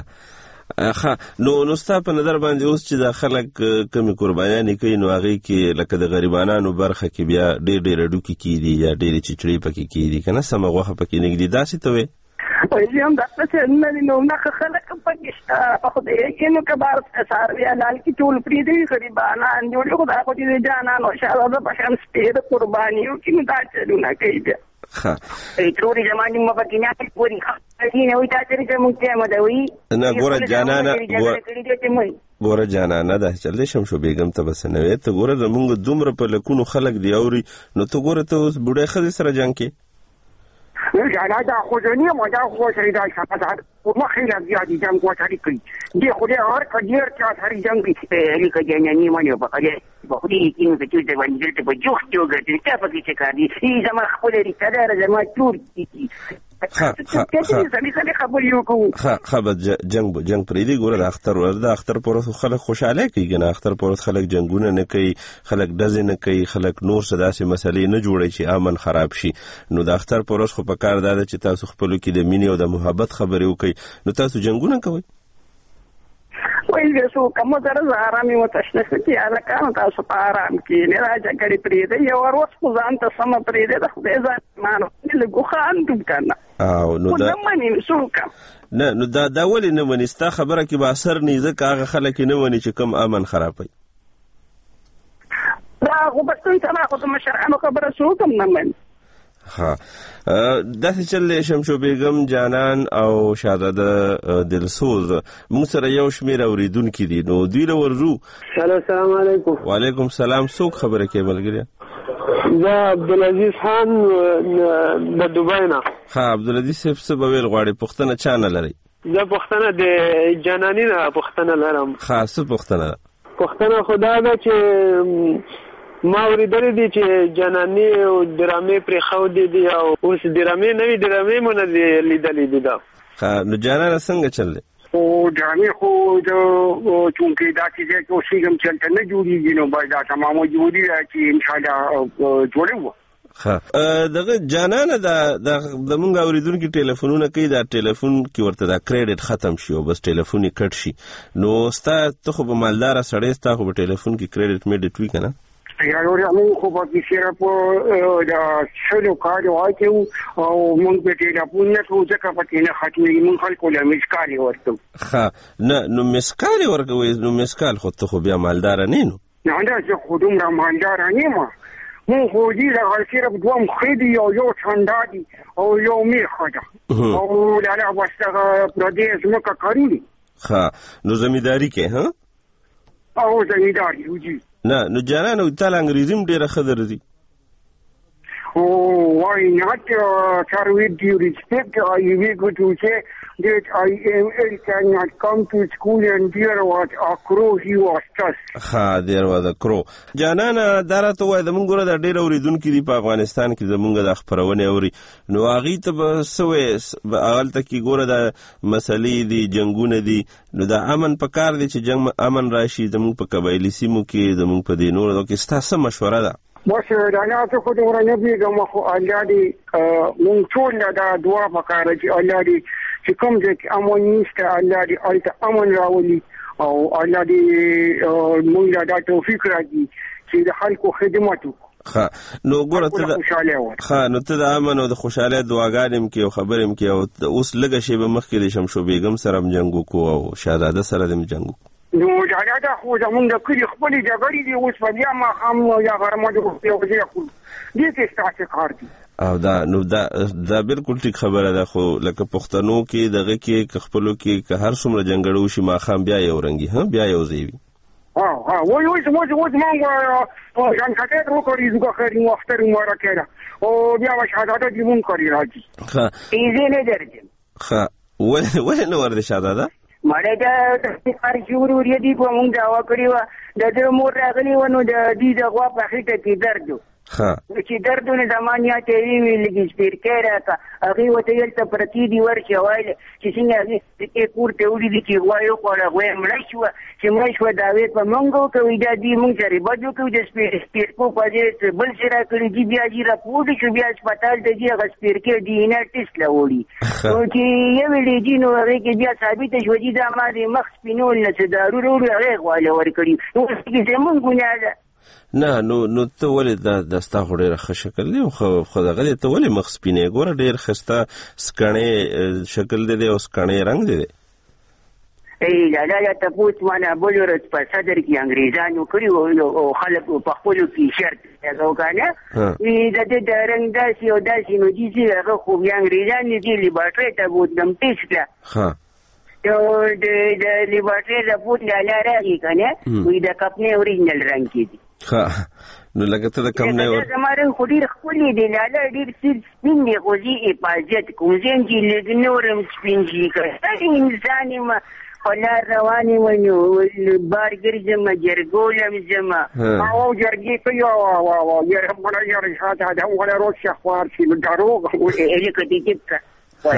نو ستا په نظر باندې اوس چې دا خلک کمی قربانیانې کوي نو هغې کې لکه د غریبانو برخه کې بیا ډېر ډوکې کېدي یا ډېرې چچړې پکې کېدي که نه سمه غوښه پکې نږدي داسې ته وې وایي هم داسې چې نه دي نو نه خلک پکې شته په خدای کې نو که بار څاروي حلال کې ټول پرېږدي غریبانان جوړ خو دا خو چې جانانو شهزاده په شان سپې د قربانیو کې نو دا چلونه کوي بیا ټولې زمانې مو پکې نه پوري نه وي تاسو چې مونږ ته مدوي نه ګوره جانانه دا چل دې شمشو بیگم ته بس نه وې ته ګوره زمونږ دومره په لکونو خلک دی اوري نو ته ګوره ته اوس بوډۍ ښځې سره جنګ کې جانا دا خوځنی مو دا خوځري دا شپه ما خیلی زیادی جنگ واشاری کوي دی خو دې هر کډیر چا سره جنگ کې لیکه جنانی مونږ په کله په خوري کې نو چې د باندې ته په جوخ جوګ دې ته پکې چې کار دي ای زما خپل لري کډر زما ټول کی خبر جنگ پریدي ګوره د اختر پروت خلک خوشاله کوي نه اختر پروت خلک جنگونه نه کوي خلک دزې نه کوي خلک نور صداسې مسلې نه جوړي چې امن خراب شي نو د اختر پروت خو په کار دا چې تاسو خپل کې د مینې او د محبت خبرې وکړي نو تاسو جنگونه کوي وایي سو کوم سره آرامي متشنه چې الکان تاسو په آرام کې نه راځي کړي پرې یو ورځ خو ځان ته سم پرې ده خو دې ځان مانو له ګوخان دم کنه او نو دا مني سو کوم نه نو دا ولې نه مني ستا خبره کې به اثر نه ځکه هغه خلک نه مني چې کم امن خرابوي دا خو بس څنګه خو کوم شرعانو خبره سو کوم نه مني ها داسې چل شمشو بیگم جانان او شهزاده دلسوز موږ سره یو شمیر اوریدونکي دي نو دوی له ورزو. السلام علیکم. وعلیکم السلام. څوک خبره کوي ملګری؟ زه عبدالعزیز خان د دوبۍ نه. ها عبدالعزیز صاحب څه به ویل غواړي؟ پوښتنه چا نه لري؟ زه پوښتنه د جاناني نه پوښتنه لرم. ها څه پوښتنه ده؟ پوښتنه خو دا ده چې ما اورېدلې دي چې جاناني او ډرامې پرېښودې دي او اوس ډرامې نوې ډرامې مو نه دي لیدلې دي ده. نو جانانه څنګه چل دی؟ او ډرامې خو د چونکې دا چې چې اوسېږم چې هلته نه جوړېږي نو باید دا تمامه جوړي چې انشاءالله جوړوو. ښه دغه جانانه د مونږ اورېدونکي ټلیفونونه کوي دا ټلیفون کې ورته دا کریډټ ختم شي او بس ټلیفون یې کټ شي نو ستا ته خو به مالداره سړی ستا خو به ټلیفون کې کریډټ میډټ وي که نه؟ یا موږ خو په کیسه په د شلو کار واچو او موږ په ټلیفون نه څو ځکه پته نه ختمي موږ خلکو له مسکالي ورته. ښه نه نو مسکالي ورکوي نو مسکال خو ته خو بیا مالدار نه نو. نه دا چې خو دومره مالدار نه ما مون خو دې له صرف دوم خېدي او یو څنډا دي او یو میخه ده او لاله واسطه پردیس مکه کاری. ښه نو زمینداری کې ها او زمینداری وږي نه نو جانانه تعالی انګریزي م ډېره ښه درځي. Oh, why not? Sir, with due respect, I will go to say that I cannot come to school and there was a crow, he was just. there was a crow. جانانه دا راته وایه زمونږ ګوره دا ډېر اورېدونکي دي په افغانستان کې زمونږ دا خپرونې اوري نو هغوی ته به څه وایې هغلته کې ګوره دا مسلې دي جنګونه دي نو دا امن په کار دی چې جنګ امن راشي زمونږ په قبایلي سیمو کې زمونږ په دې نورو کې ستا څه مشوره ده؟ بس دا نه څه خو دومره نه بیږم خو الله دې مونږ ټول دا دعا پکاره چې الله دې چې کوم ځای کې امن نشته الله دې هلته امن راولي او الله دې مونږ دا توفیق راکړي چې د خلکو خدمت وکړو. نو ګوره ته نو ته د امن او د خوشحالۍ دعاګانې م کې او خبرې م کې او اوس لږه شیبه مخکې د شمشو بیګم سره م جنګ وکړو او شهزاده سره دې م جنګ وکړو. نو دا خو زمونږ د کلي خپلې جګړې دي اوس په بیا ماښام یا غرمه د روغتیا وځای کړو دې کې ستاسې کار دي. او دا بالکل ټیک خبره ده خو لکه پښتنو کې دغه کې که خپلو کې که هر څومره جنګړه وشي ماښام بیا یو رنګي بیا یو ځای وي. اوس مونږ جانکټې وکړي زه خیر اختر مبارکه ده او بیا به شهزاده دې مونږ کړي راځي ایزې نه درځم. ولې نه ورده شهزاده؟ مړه دا خارجور ورې دی په مونږ دا وکړی و د مور راغلی و نو د دې د غوا په خېټه کې درد چې دردونه زمانیا ته وی لګي سپیرکې راکا هغه وته یل ته پرتی دی ورشه وایي چې څنګه دې کوړته وړي دي چې وایو کوړه غوې مړ شو دا وې په مونږ کوي دا دې مونږ سره بجو کوي د سپیرکو په دې بل سره کړی دی بیا چې راپورټ شو بیا هسپتال ته دی هغه سپیرکې دی نه ټیسټ لوري او چې یو لې دی نو هغه کې بیا ثابت شو چې دا ما دې مخ سپینول نه چې دارو وروړي هغه غواړي ورکړي نو چې زمونږ ګناه ده. نه نو ته ولې دا ستا خو ډېره ښه شکل دی خو دغه دی ته ولې مخ سپینې ګوره ډېر ښایسته سکڼې شکل دی او سکڼې رنګ دی. لالا تپوس مانا بل ورځ په صدر کې انګریزانو کړي او خلک په خپلو کې شرط لګاو کنه د دې د رنګ داسې او داسې نو دي چې هغه خو بیا انګریزان دې لیبارټرۍ ته بوتلم ټیسټ کړه او د لیبارټرۍ رپورټ لالا راغی کنه وی د کپنې اوریجنل رنګ کې دي. نو لکه ته د کم نه ور زماره خو ډیر خولي دی لاله ډیر سپین دی خو زی حفاظت کوم زین چې لګ نورم سپین شي کړه انسان ما خلار رواني ونیو بارګر جمع جرګولم جمع او جرګي په یو یره مړ یره شاته دا ولا روش خوار شي دروغ او الیکه دې کې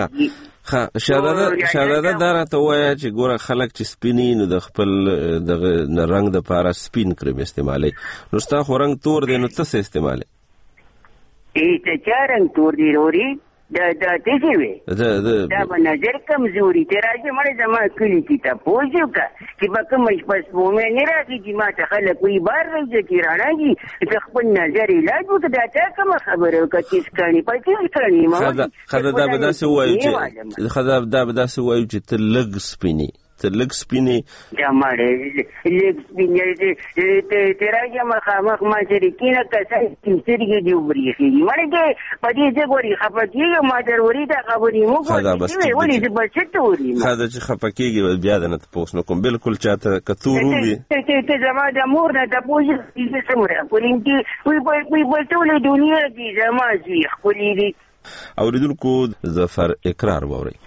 شهزاده دا راته ووایه چې ګوره خلک چې سپینې نو د خپل دغه رنګ دپاره سپین کریم استعمالوي نو ستا خو رنګ تور دی نو ته څه استعمالوي؟ ته چا رنګ تور دی روري؟ دا تیسې وې دا به نظر کمزوري ته راځي مړې زما کلي کې تپوس وکړه چې به کومه شپه سپومې نه راځي چې ما ته خلک وایي بار راځي چې راڼاږي چې خپل نظر علاج وکړه دا تا کومه خبره وکړه تیس کړي په تیس کړي ښځه دا به داسې ووایو چې ته لږ سپینې ته لږ سپینې مړې لږ سپینې ته راځه مخامخ ما سره کېنه کسان سترګې دې وبرېښېږي مړې کې په دې ځای ګورې خفه کېږم ما در ورې دا خبرې مو ولې زه به څه ته ورېم ښځه چې خفه کېږي بیا د نه تپوس نه کوم بلکل چاته که تور ووي ته زما د مور نه تپوس زه څومره ښکلیم چې وایي په ټوله دنیا کې زما زوی ښکلي دي. اورېدونکو ظفر اقرار واورئ.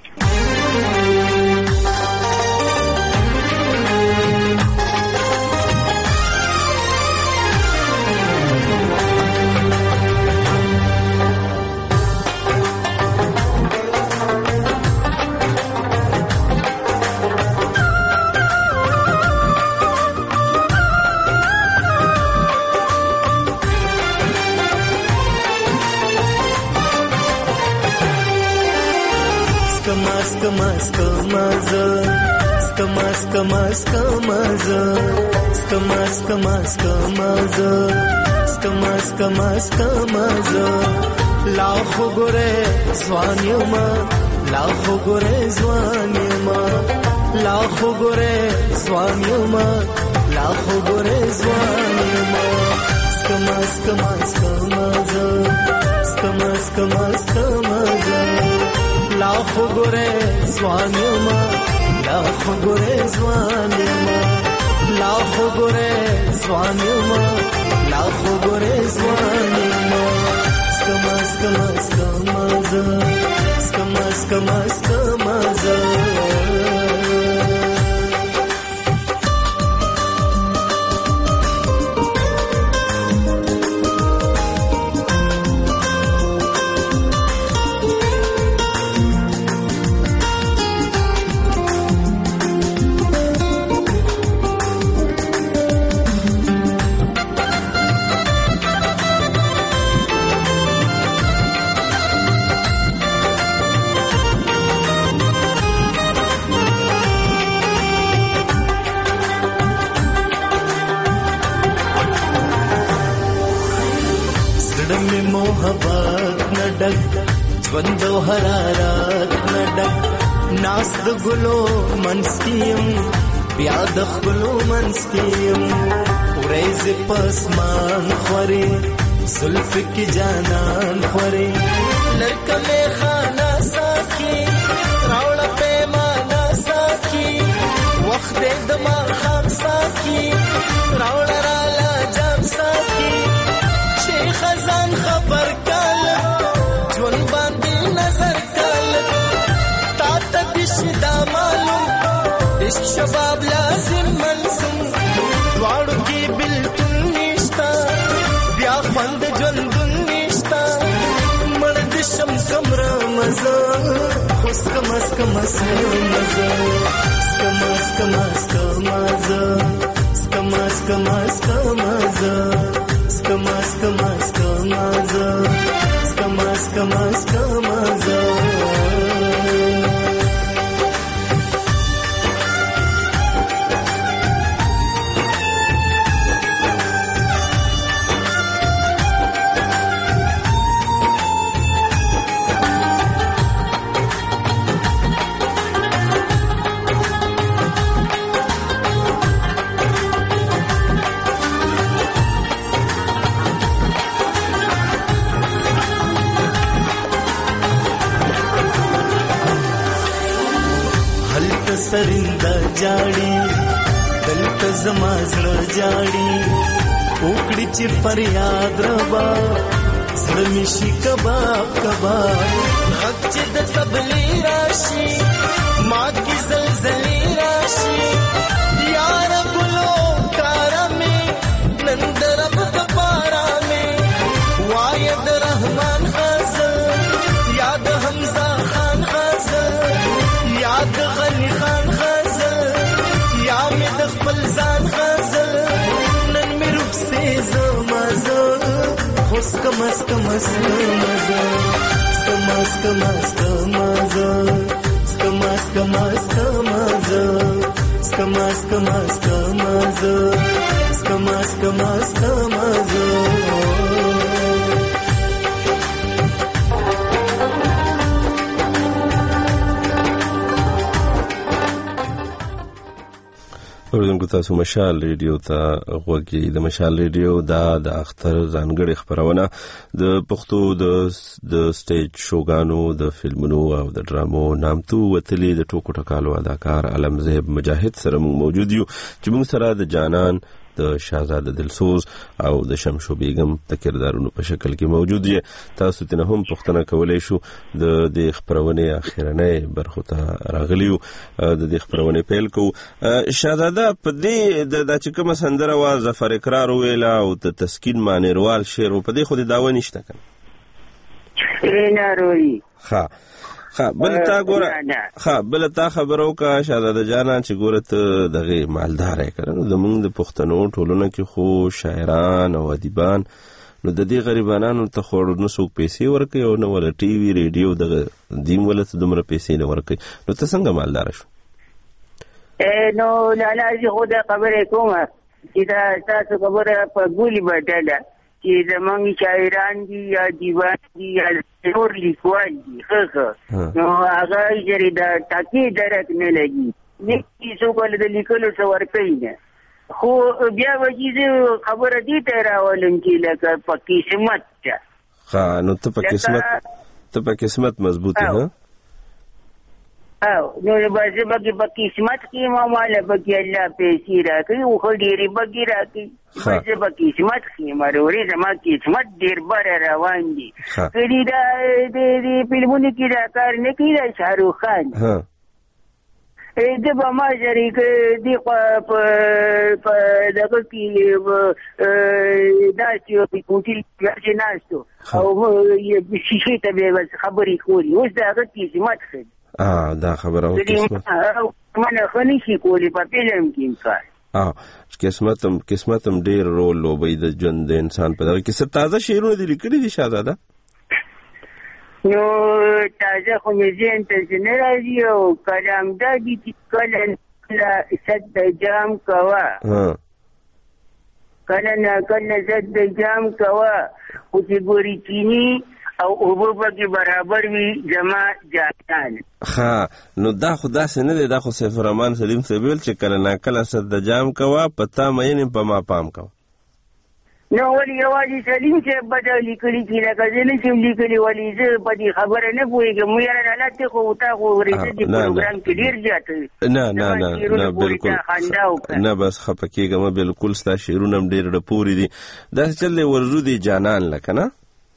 लाखो गोरे स्वान्यमा लाखो गोरे स्वान्यमा लाखो गोरे स्वान्यमा लाखो गोरे स्वान्यमा skmas लाखो गोरे स्वान्यमा लाखो गोरे स्वान्यमा लाखो गोरे स्वान्यमा लाखो गोरे स्वान्यमा ژوندو حرارت نډک ناس د ګلو منسکیم بیا د خپلو منسکیم ورځ پسمان خوري زلف کی جانان خوري لړکه مې خانه ساکي راوړه پیمانه ساکي وخت دې د ما خام ساکي راوړه رالا جام ساکي شیخ خزان خبر کاله ژوند باندې نظر کاله تا ته دشدا معلوم عشق شباب لازم منظم دواړو کې بلکل نشتا بیا خوند ژوند نشتا مړ د شم څومره مزه خو سکمس کمس مزه سکمس کمس مزه سکمس کمس مزه سکمس کمس مزه سکمس کمس مزه سرنده جاړي دلته زما زړه جاړي وکړي چې فریاد ربا زړه مې شي کباب کباب حق چې د تبلی راشي ما کې زلزلې راشي یار ګلو کارا مې نند رب د پارا مې واید رحمان غزل یاد حمزه خان غزل یاد غنی خان غزل یا می د خپل ځان غزل نن می روح سي زمازه خوس کمس کمس مزه اوریدونکو تاسو مشال ریډیو ته غوږی. د مشال ریډیو د اختر ځانګړي خبرونه د پښتو د سټیج شوګانو د فلمونو او د ډرامو نامتو وتلي د ټوکو ټکالو اداکار علمزیب مجاهد سره موجود یو چې موږ سره د جانان د شاهزاده دلسوز او د شمشو بیگم د کردارونو په شکل کې موجود دي. تاسو ته هم پوښتنه کولای شو د دې خبرونه اخیرنۍ برخو ته راغلیو د دې خبرونه پیل کو. شاهزاده په دې د چې کوم سندره وا ظفر اقرار ویلا او د تسکین مانیروال شعر په دې خو د داوه نشته کنه نه روي. بل تا ګوره بل تا خبرو کا شاهزاده جانا چې ګوره ته دغه مالدار کړه. نو زمونږ د پښتنو ټولنه کې خو شاعران او ادیبان نو د دې غریبانو ته خو نو څوک پیسې ورکوي او نو ول ټي وي ریډیو دغه دیم ولته دومره پیسې نه ورکوي. نو ته څنګه مالدار شو؟ نو لالا زه خو دا خبره کوم چې دا تاسو خبره په ګولي بدله چې زمونږ شاعران دي یا دیوان دي یا نور لیکوال دي نو هغه یې دا ټاکي درک نه لګي نه څو کول د لیکلو څو ورکوي نه. خو بیا وجیزه خبره دي ته راولم چې لکه په قسمت نو ته په قسمت مضبوطه ها او نو بازه بګي په قسمت کې ماماله بګي الله پیسې راکړي او خو ډېری بګي راکړي بازه په قسمت کې مروري زما قسمت ډېر بار روان دي. کړي دا د فلمونو کې دا کار نه کوي شاهرخ خان د بما شریک دی په دغه کې دا چې کوټی چې ناشتو او یې شیشه ته به خبرې کوي اوس دا قسمت خي دا خبره او منه خني شي کولی په فلم کې انکار قسمتم ډیر رول لوبي د ژوند د انسان په دغه کې څه تازه شعرونه دي لیکلي دي شاهزاده؟ نو تازه خو مې ځین ته نه راځي او کلام دا دي چې کله صد جام کوا کله صد جام کوا خو چې ګوري چینی او اوبو پکې برابر وي جما جانان. نو دا خو داسې نه دی، دا خو سیف الرحمن سلیم صاحب ویل چې کله ناکله صد جام کوه پتا مینې په ما پام کوه. نو ولی یوازې سلیم صاحب به دا لیکلي چې لکه زه نه شم لیکلي ولې زه په دې خبره نه پوهېږم یاره حالت خو تا خو اورېده دې پروګرام کې ډېر زیات نه بالکل نه بس خفه کېږم بالکل ستا شعرونه هم ډېر ډپورې دي. داسې چل دی ورزو دی جانان لکه نه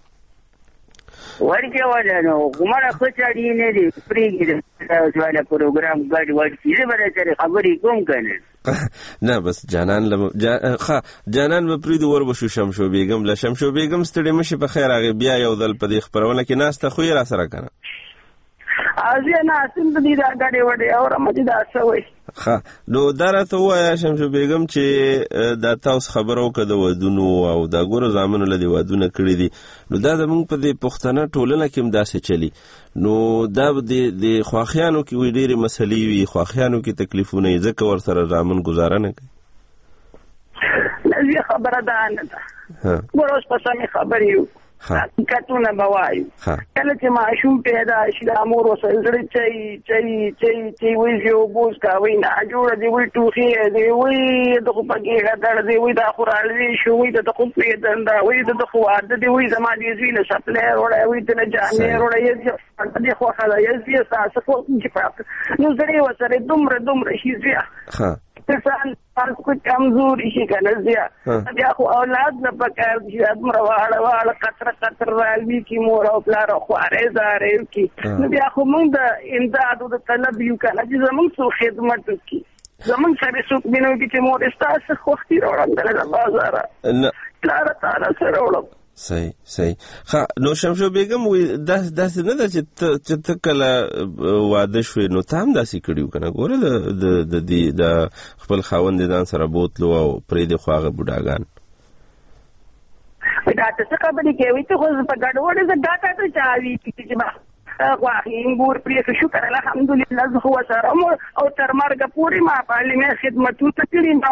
ورکه ولا نو کومه خچړی نه دی پریږدي تاسو والا پروګرام ګډ وډ کیږي به سره خبرې کوم کنه نه بس جانان جانان به پریدو ور بشو شمشو بیگم له شمشو بیگم ستړي مشي په خیر هغه بیا یو ځل په دې خبرونه کې ناسته خو یې را سره کنه ازیا نه اسیم دې دا ګډ وډ او رمضان دا سوي نو درته وایا شمشو بیگم چې دا تاسو خبرو کده ودونو او دا ګورو زامنو لدی ودونه کړی دي نو دا زموږ په دې پښتنه ټولنه کې مداسه چلی نو دا د خواخیانو کې وی ډېری مسلې وي خواخیانو کې تکلیفونه ځکه ور سره زامن گزاره نه کوي. لږه خبره ده نه ګوروس په سمې خبرې حقیقتونه بوایو کله چې معشوق پیدا شي د امور وسره چي ویو بوز کاوي نه جوړ دی وی ټوخي دی وی د خو پکې غدړ دی وی د خورال دی شو وی د خو پیدن دا وی د خو عادت دی وی زما دی زینه سپلې وړای وی د جامې وړای یې د خو خلا یې ساسه کو چې پات نو زړې وسره دومره شي زیا انسان تاسو کمزوري شي کنه زیا بیا خو اولاد نه پکار دي امر واړه قطر والي کی مور او پلار خو ارزاره کی بیا خو موږ د امداد او د طلب یو کنه چې زموږ سو خدمت کی زموږ سره څوک بینو کی چې مور استاسه خو اختیار وړاندې د بازار نه پلار تعالی سره وړم صحیح نو شمشو بیگم وی داسې نه ده چې ته کله واده شوې نو ته هم داسې کړي وو که نه ګوره د خپل خاوند ځان سره بوتلو او پرېږدې خو هغه بوډاګان دا څه خبرې کوي ته خو په ګډوډ زه دا ته چاوي چې ما واخین ګور پرې شکر الحمدلله زه هو سره او تر مرګ پورې ما عالمي خدمتونه کړې ما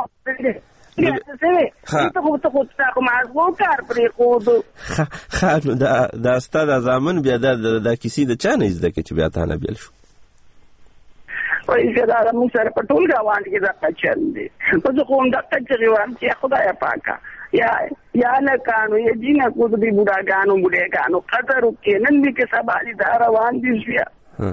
نو دا ستا د زامن بیا دا کیسې د چا نه زده کې چې بیا تا نه بیل شو وایي چې دا موږ سره په ټول ګاونډ کې دغه چل دی زه خو همدغه چغې وایم چې خدایه پاکه یا لکانو یا جینکو د دې بوډاګانو بوډېګانو قدر وکړي نن دې کې سبا دې دا روان دي بیا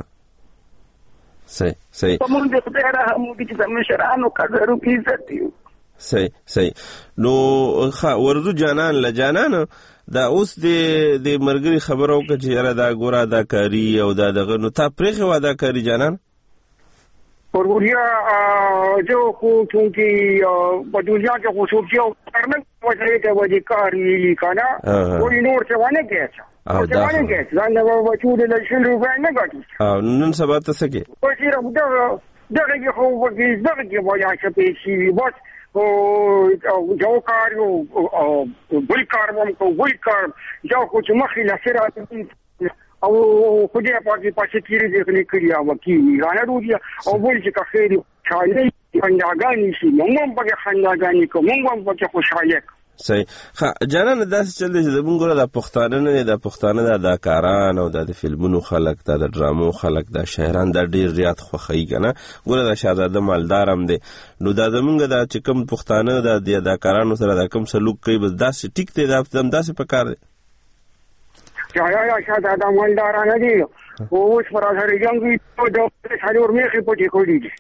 صحیح په موږ د خدای رحم وکړي چې د مشرانو قدر وکړي عزت یو صحیح نو ورزو جانان لجانان دا اوس د مرګري خبرو کې چې یاره دا ګوره اداکاري او دا دغه نو تا پرېښې وه اداکاري جانان وروریا جو خو چونکی په دنیا کې خو څوک یو پرمن وځي ته وځي کار ویلي کنه وې نور څه ونه کېږي او دا ونه کېږي ځان نو وچو د لشل روپۍ نه ګټي او نن سبا ته څه کې وځي دغه خو وګي دغه وایي چې په شي بس او جو کار او ګل کار وم کو ګل کار جو خو چې مخې لسره او خدای پاکي پاتې کیږي چې کړی او کی غاڼه روزي او ول چې خیر چاله خنداګانی شي موږ هم پکې خنداګانی کوو موږ هم پکې خوشاله صحیح جانان داسې چل دی چې زمونږ ګوره د پښتانه نه د پښتانه د اداکاران او د فلمونو خلک د ډرامو خلک د شاعران دا ډېر زیات خوښوي که نه ګوره د شهزاده مالدار هم دی نو دا زمونږ د چې کوم پښتانه د اداکارانو سره دا کوم سلوک کوي بس داسې ټیک دی دا داسې په کار دی یا شهزاده مالدار نه دی اوس پر هغه جنگي د څلور میخي پټې کړې دي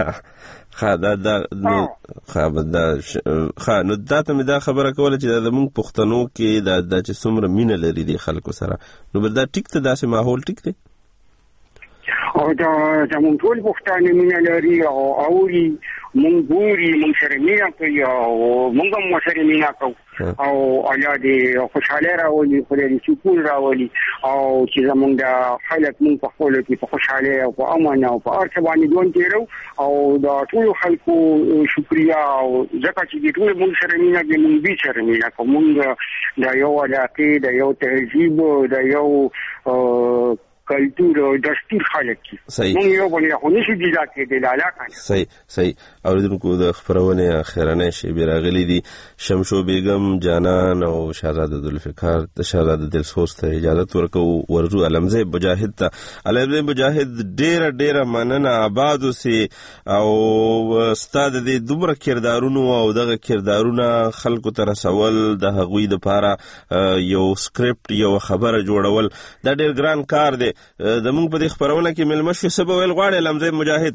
نو دا ته مې دا خبره کوله چې د موږ پښتنو کې دا چې څومره مینه لري دي خلکو سره نو بل دا ټیک ته داسې ماحول ټیک دی او دا موږ ټول پښتانه مینه لري او اوري مونږ ګوري مونږ سره مینه کوي او مونږ هم سره مینه کوو او الله دې خوشحاله راولي خدای دې سکون راولي او چې زمونږ د خلک مونږ په خپل کې په خوشحاله او په امن او په ارچ باندې ژوند تیرو او دا ټول خلکو شکریا او ځکه چې ټول مونږ سره مینه دې مونږ به سره مینه کوو مونږ د یو علاقې د یو تهذیب د یو کلتور او دستور خلک کی مونږ یو بل نه نشو دي ځکه د لالا کنه صحیح اوریدونکو د خبرونه اخرنه شی بیراغلی دي شمشو بیگم جانان او شهزاده ذوالفقار د شهزاده دلسوز ته اجازه ورکو ورزو علمزه مجاهد ته علمزه مجاهد ډیره مننه آباد سي او استاد دې دومره کردارونو او دغه کردارونه خلکو ته رسول د هغوی د پاره یو سکرپټ یو خبره جوړول دا ډیر ګران کار دی زمونږ په دې خبرونه کې ملمه شو څه به ویل غواړې علمزه مجاهد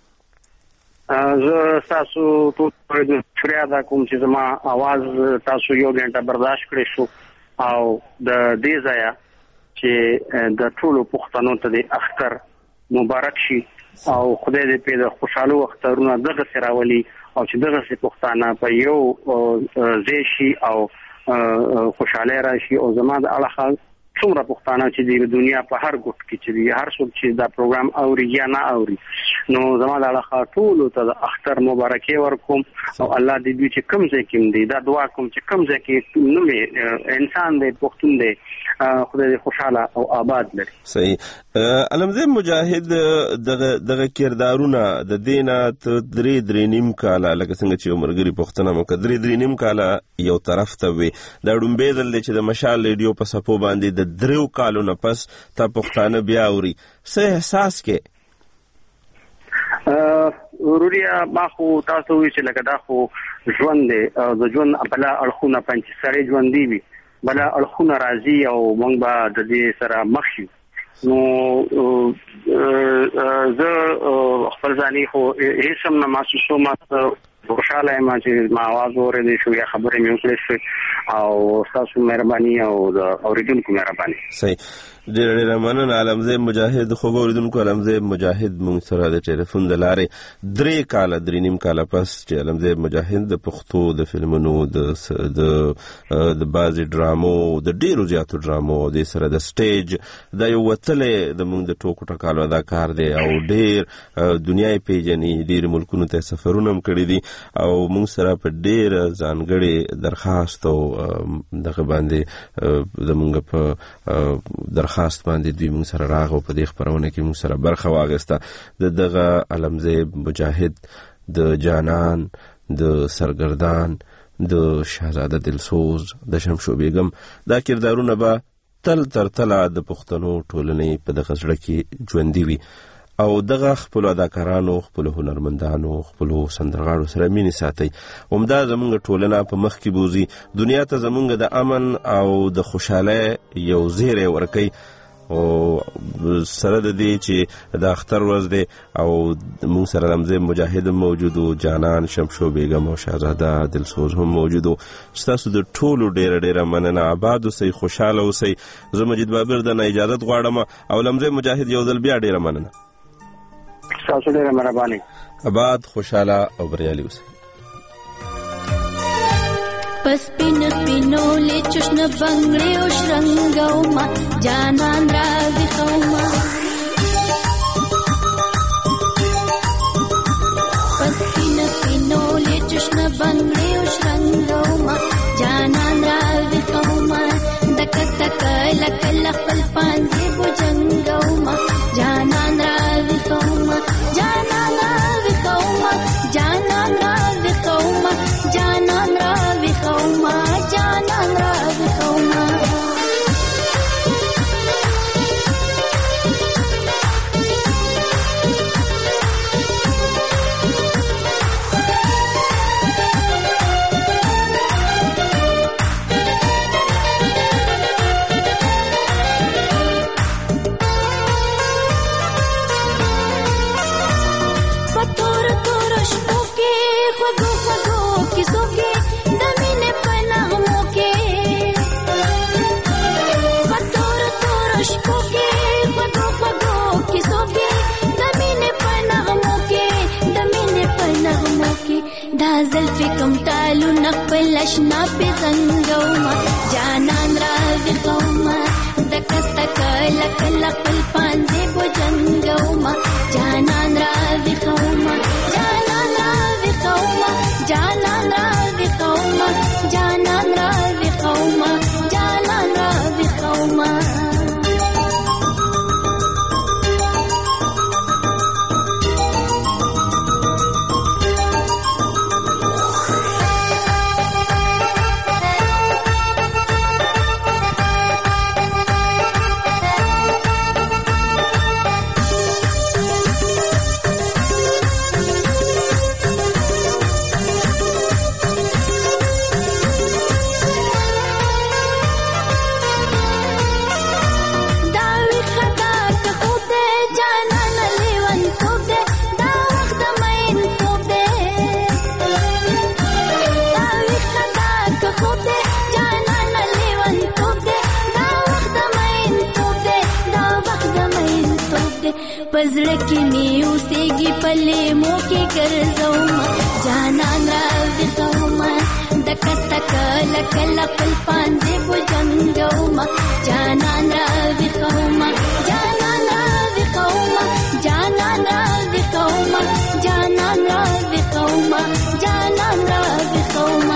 زه تاسو ټول فریاد کوم چې زما आवाज تاسو یو غنټه برداشت کړئ شو او د دې ځای چې د ټول پښتنو ته د اختر مبارک شي او خدای دې په خوشاله اخترونه دغه سراولي او چې دغه پښتانه په یو زیشي او خوشاله راشي او زما د اړه څومره پښتانه چې د دنیا په هر ګوټ کې چې هر څوک چې دا پروګرام اوري یا نه اوري نو زما د اړه ټول ته د اختر مبارکي ورکوم او الله دې دې چې کوم ځای کې دی دا دعا کوم چې کوم ځای کې نو انسان دې پښتون دې خدای دې خوشاله او آباد لري صحیح علمزه مجاهد دغه کردارونه د دینه درې نیم کاله لکه څنګه چې عمرګری پښتنه مو درې نیم کاله یو طرف ته وي دا ډومبې دل چې د مشال ریډیو په صفو باندې د دریو کالو نه پس تا پښتانه بیا اوري څه احساس کې وروریا ما خو تاسو وی چې لکه دا خو ژوند دی د ژوند بلا اړخونه پنځ سره ژوند دی بلا اړخونه راځي او موږ به د دې سره مخ شو نو زه خپل ځاني خو هیڅ هم نه محسوسو ما خوشاله یم چې ما आवाज اورېدې شو یا خبرې مې وکړې او تاسو مهرباني او اوریدونکو مهرباني صحیح ډېر مننه علمزه مجاهد خو اوریدونکو علمزه مجاهد مونږ سره د ټلیفون د لارې درې نیم کاله پس چې علمزه مجاهد د پښتو د فلمونو د بعضې ډرامو د ډېرو زیاتو ډرامو د سره د سټیج دا یو وتلې د مونږ د ټوکو ټکالو اداکار دی او ډېر دنیا یې پیژني ډېر ملکونو ته سفرونه هم کړي دي او موږ سره په ډېر ځانګړي درخواست او دغه باندې زموږ په درخواست باندې دوی موږ سره راغو په دې خبرونه کې موږ سره برخه واغسته دغه علمزیب مجاهد د جانان د سرګردان د شهزاده دلسوز د شمشو بیگم دا کردارونه به تل تر تله د پښتنو ټولنې په دغه زړه کې ژوندي وي او دغه خپل اداکارانو خپل هنرمندانو خپل سندرغاړو سره مینه ساتي همدا زمونږ ټولنه په مخ کې بوزي دنیا ته زمونږ د امن او د خوشاله یو زیری ورکي او سره د دې چې د اختر ورځ دی او موږ سره رمزه مجاهد موجود او جانان شمشو بیگم او شهزاده دلسوز هم موجود او تاسو د ټولو ډیره مننه آباد اوسئ خوشاله اوسئ زه مجید بابر د اجازه غواړم او رمزه مجاهد یو ځل بیا ډیره مننه تاسو ډیره مهرباني آباد خوشاله او بریالي اوسئ پس پین پینولی چشن بنگلی و شرنگو ما جانان را بخو ما پس پین پینولی چشن بنگلی و شرنگو ما جانان را بخو ما دکس دک لک لخل پانزی بو جنگو ما جانان را بخو ما جانان را بخو ما جانان را بخو ما جانان را بخوما جانان را بخوما پتور تور شپو کے خوگو خوگو کسو کے دا زلفی کم تالو نقبل اشنا پی زنگو ما جانان را بخو ما دکستک لک لقل پانزی بو جنگو ما جانان را بخو ما جانان را بخو ما جانان را بخو ما جانان را بخو ما جانان را بخو ما پزړه کې مې اوسېږي پلې مو کې ګرځوم جانان را بخوم دکس تک لک لقل پانزې بو جنګوم جانان را بخوم جانان را بخوم جانان را بخوم جانان را بخوم جانان را بخوم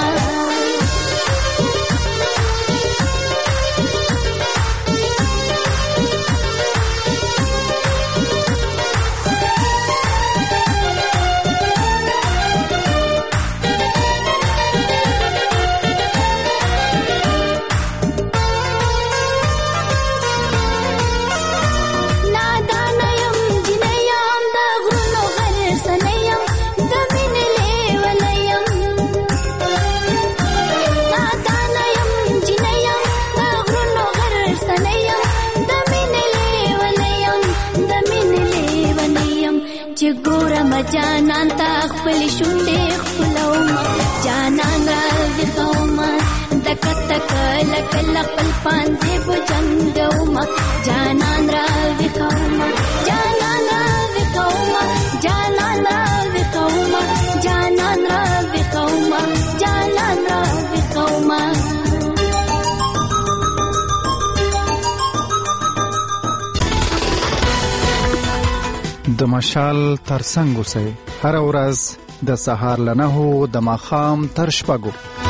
جانان تا خپل شونډې خپلوم جانان را بخوم دکس تک لک لقل پانزې بو جنګوم جانان را بخوم جانان را بخوم جانان را بخوم جانان را بخوم جانان را بخوم د مشال ترڅنګ اوسئ هر ورځ د سهار له 9 د ماښام تر 6.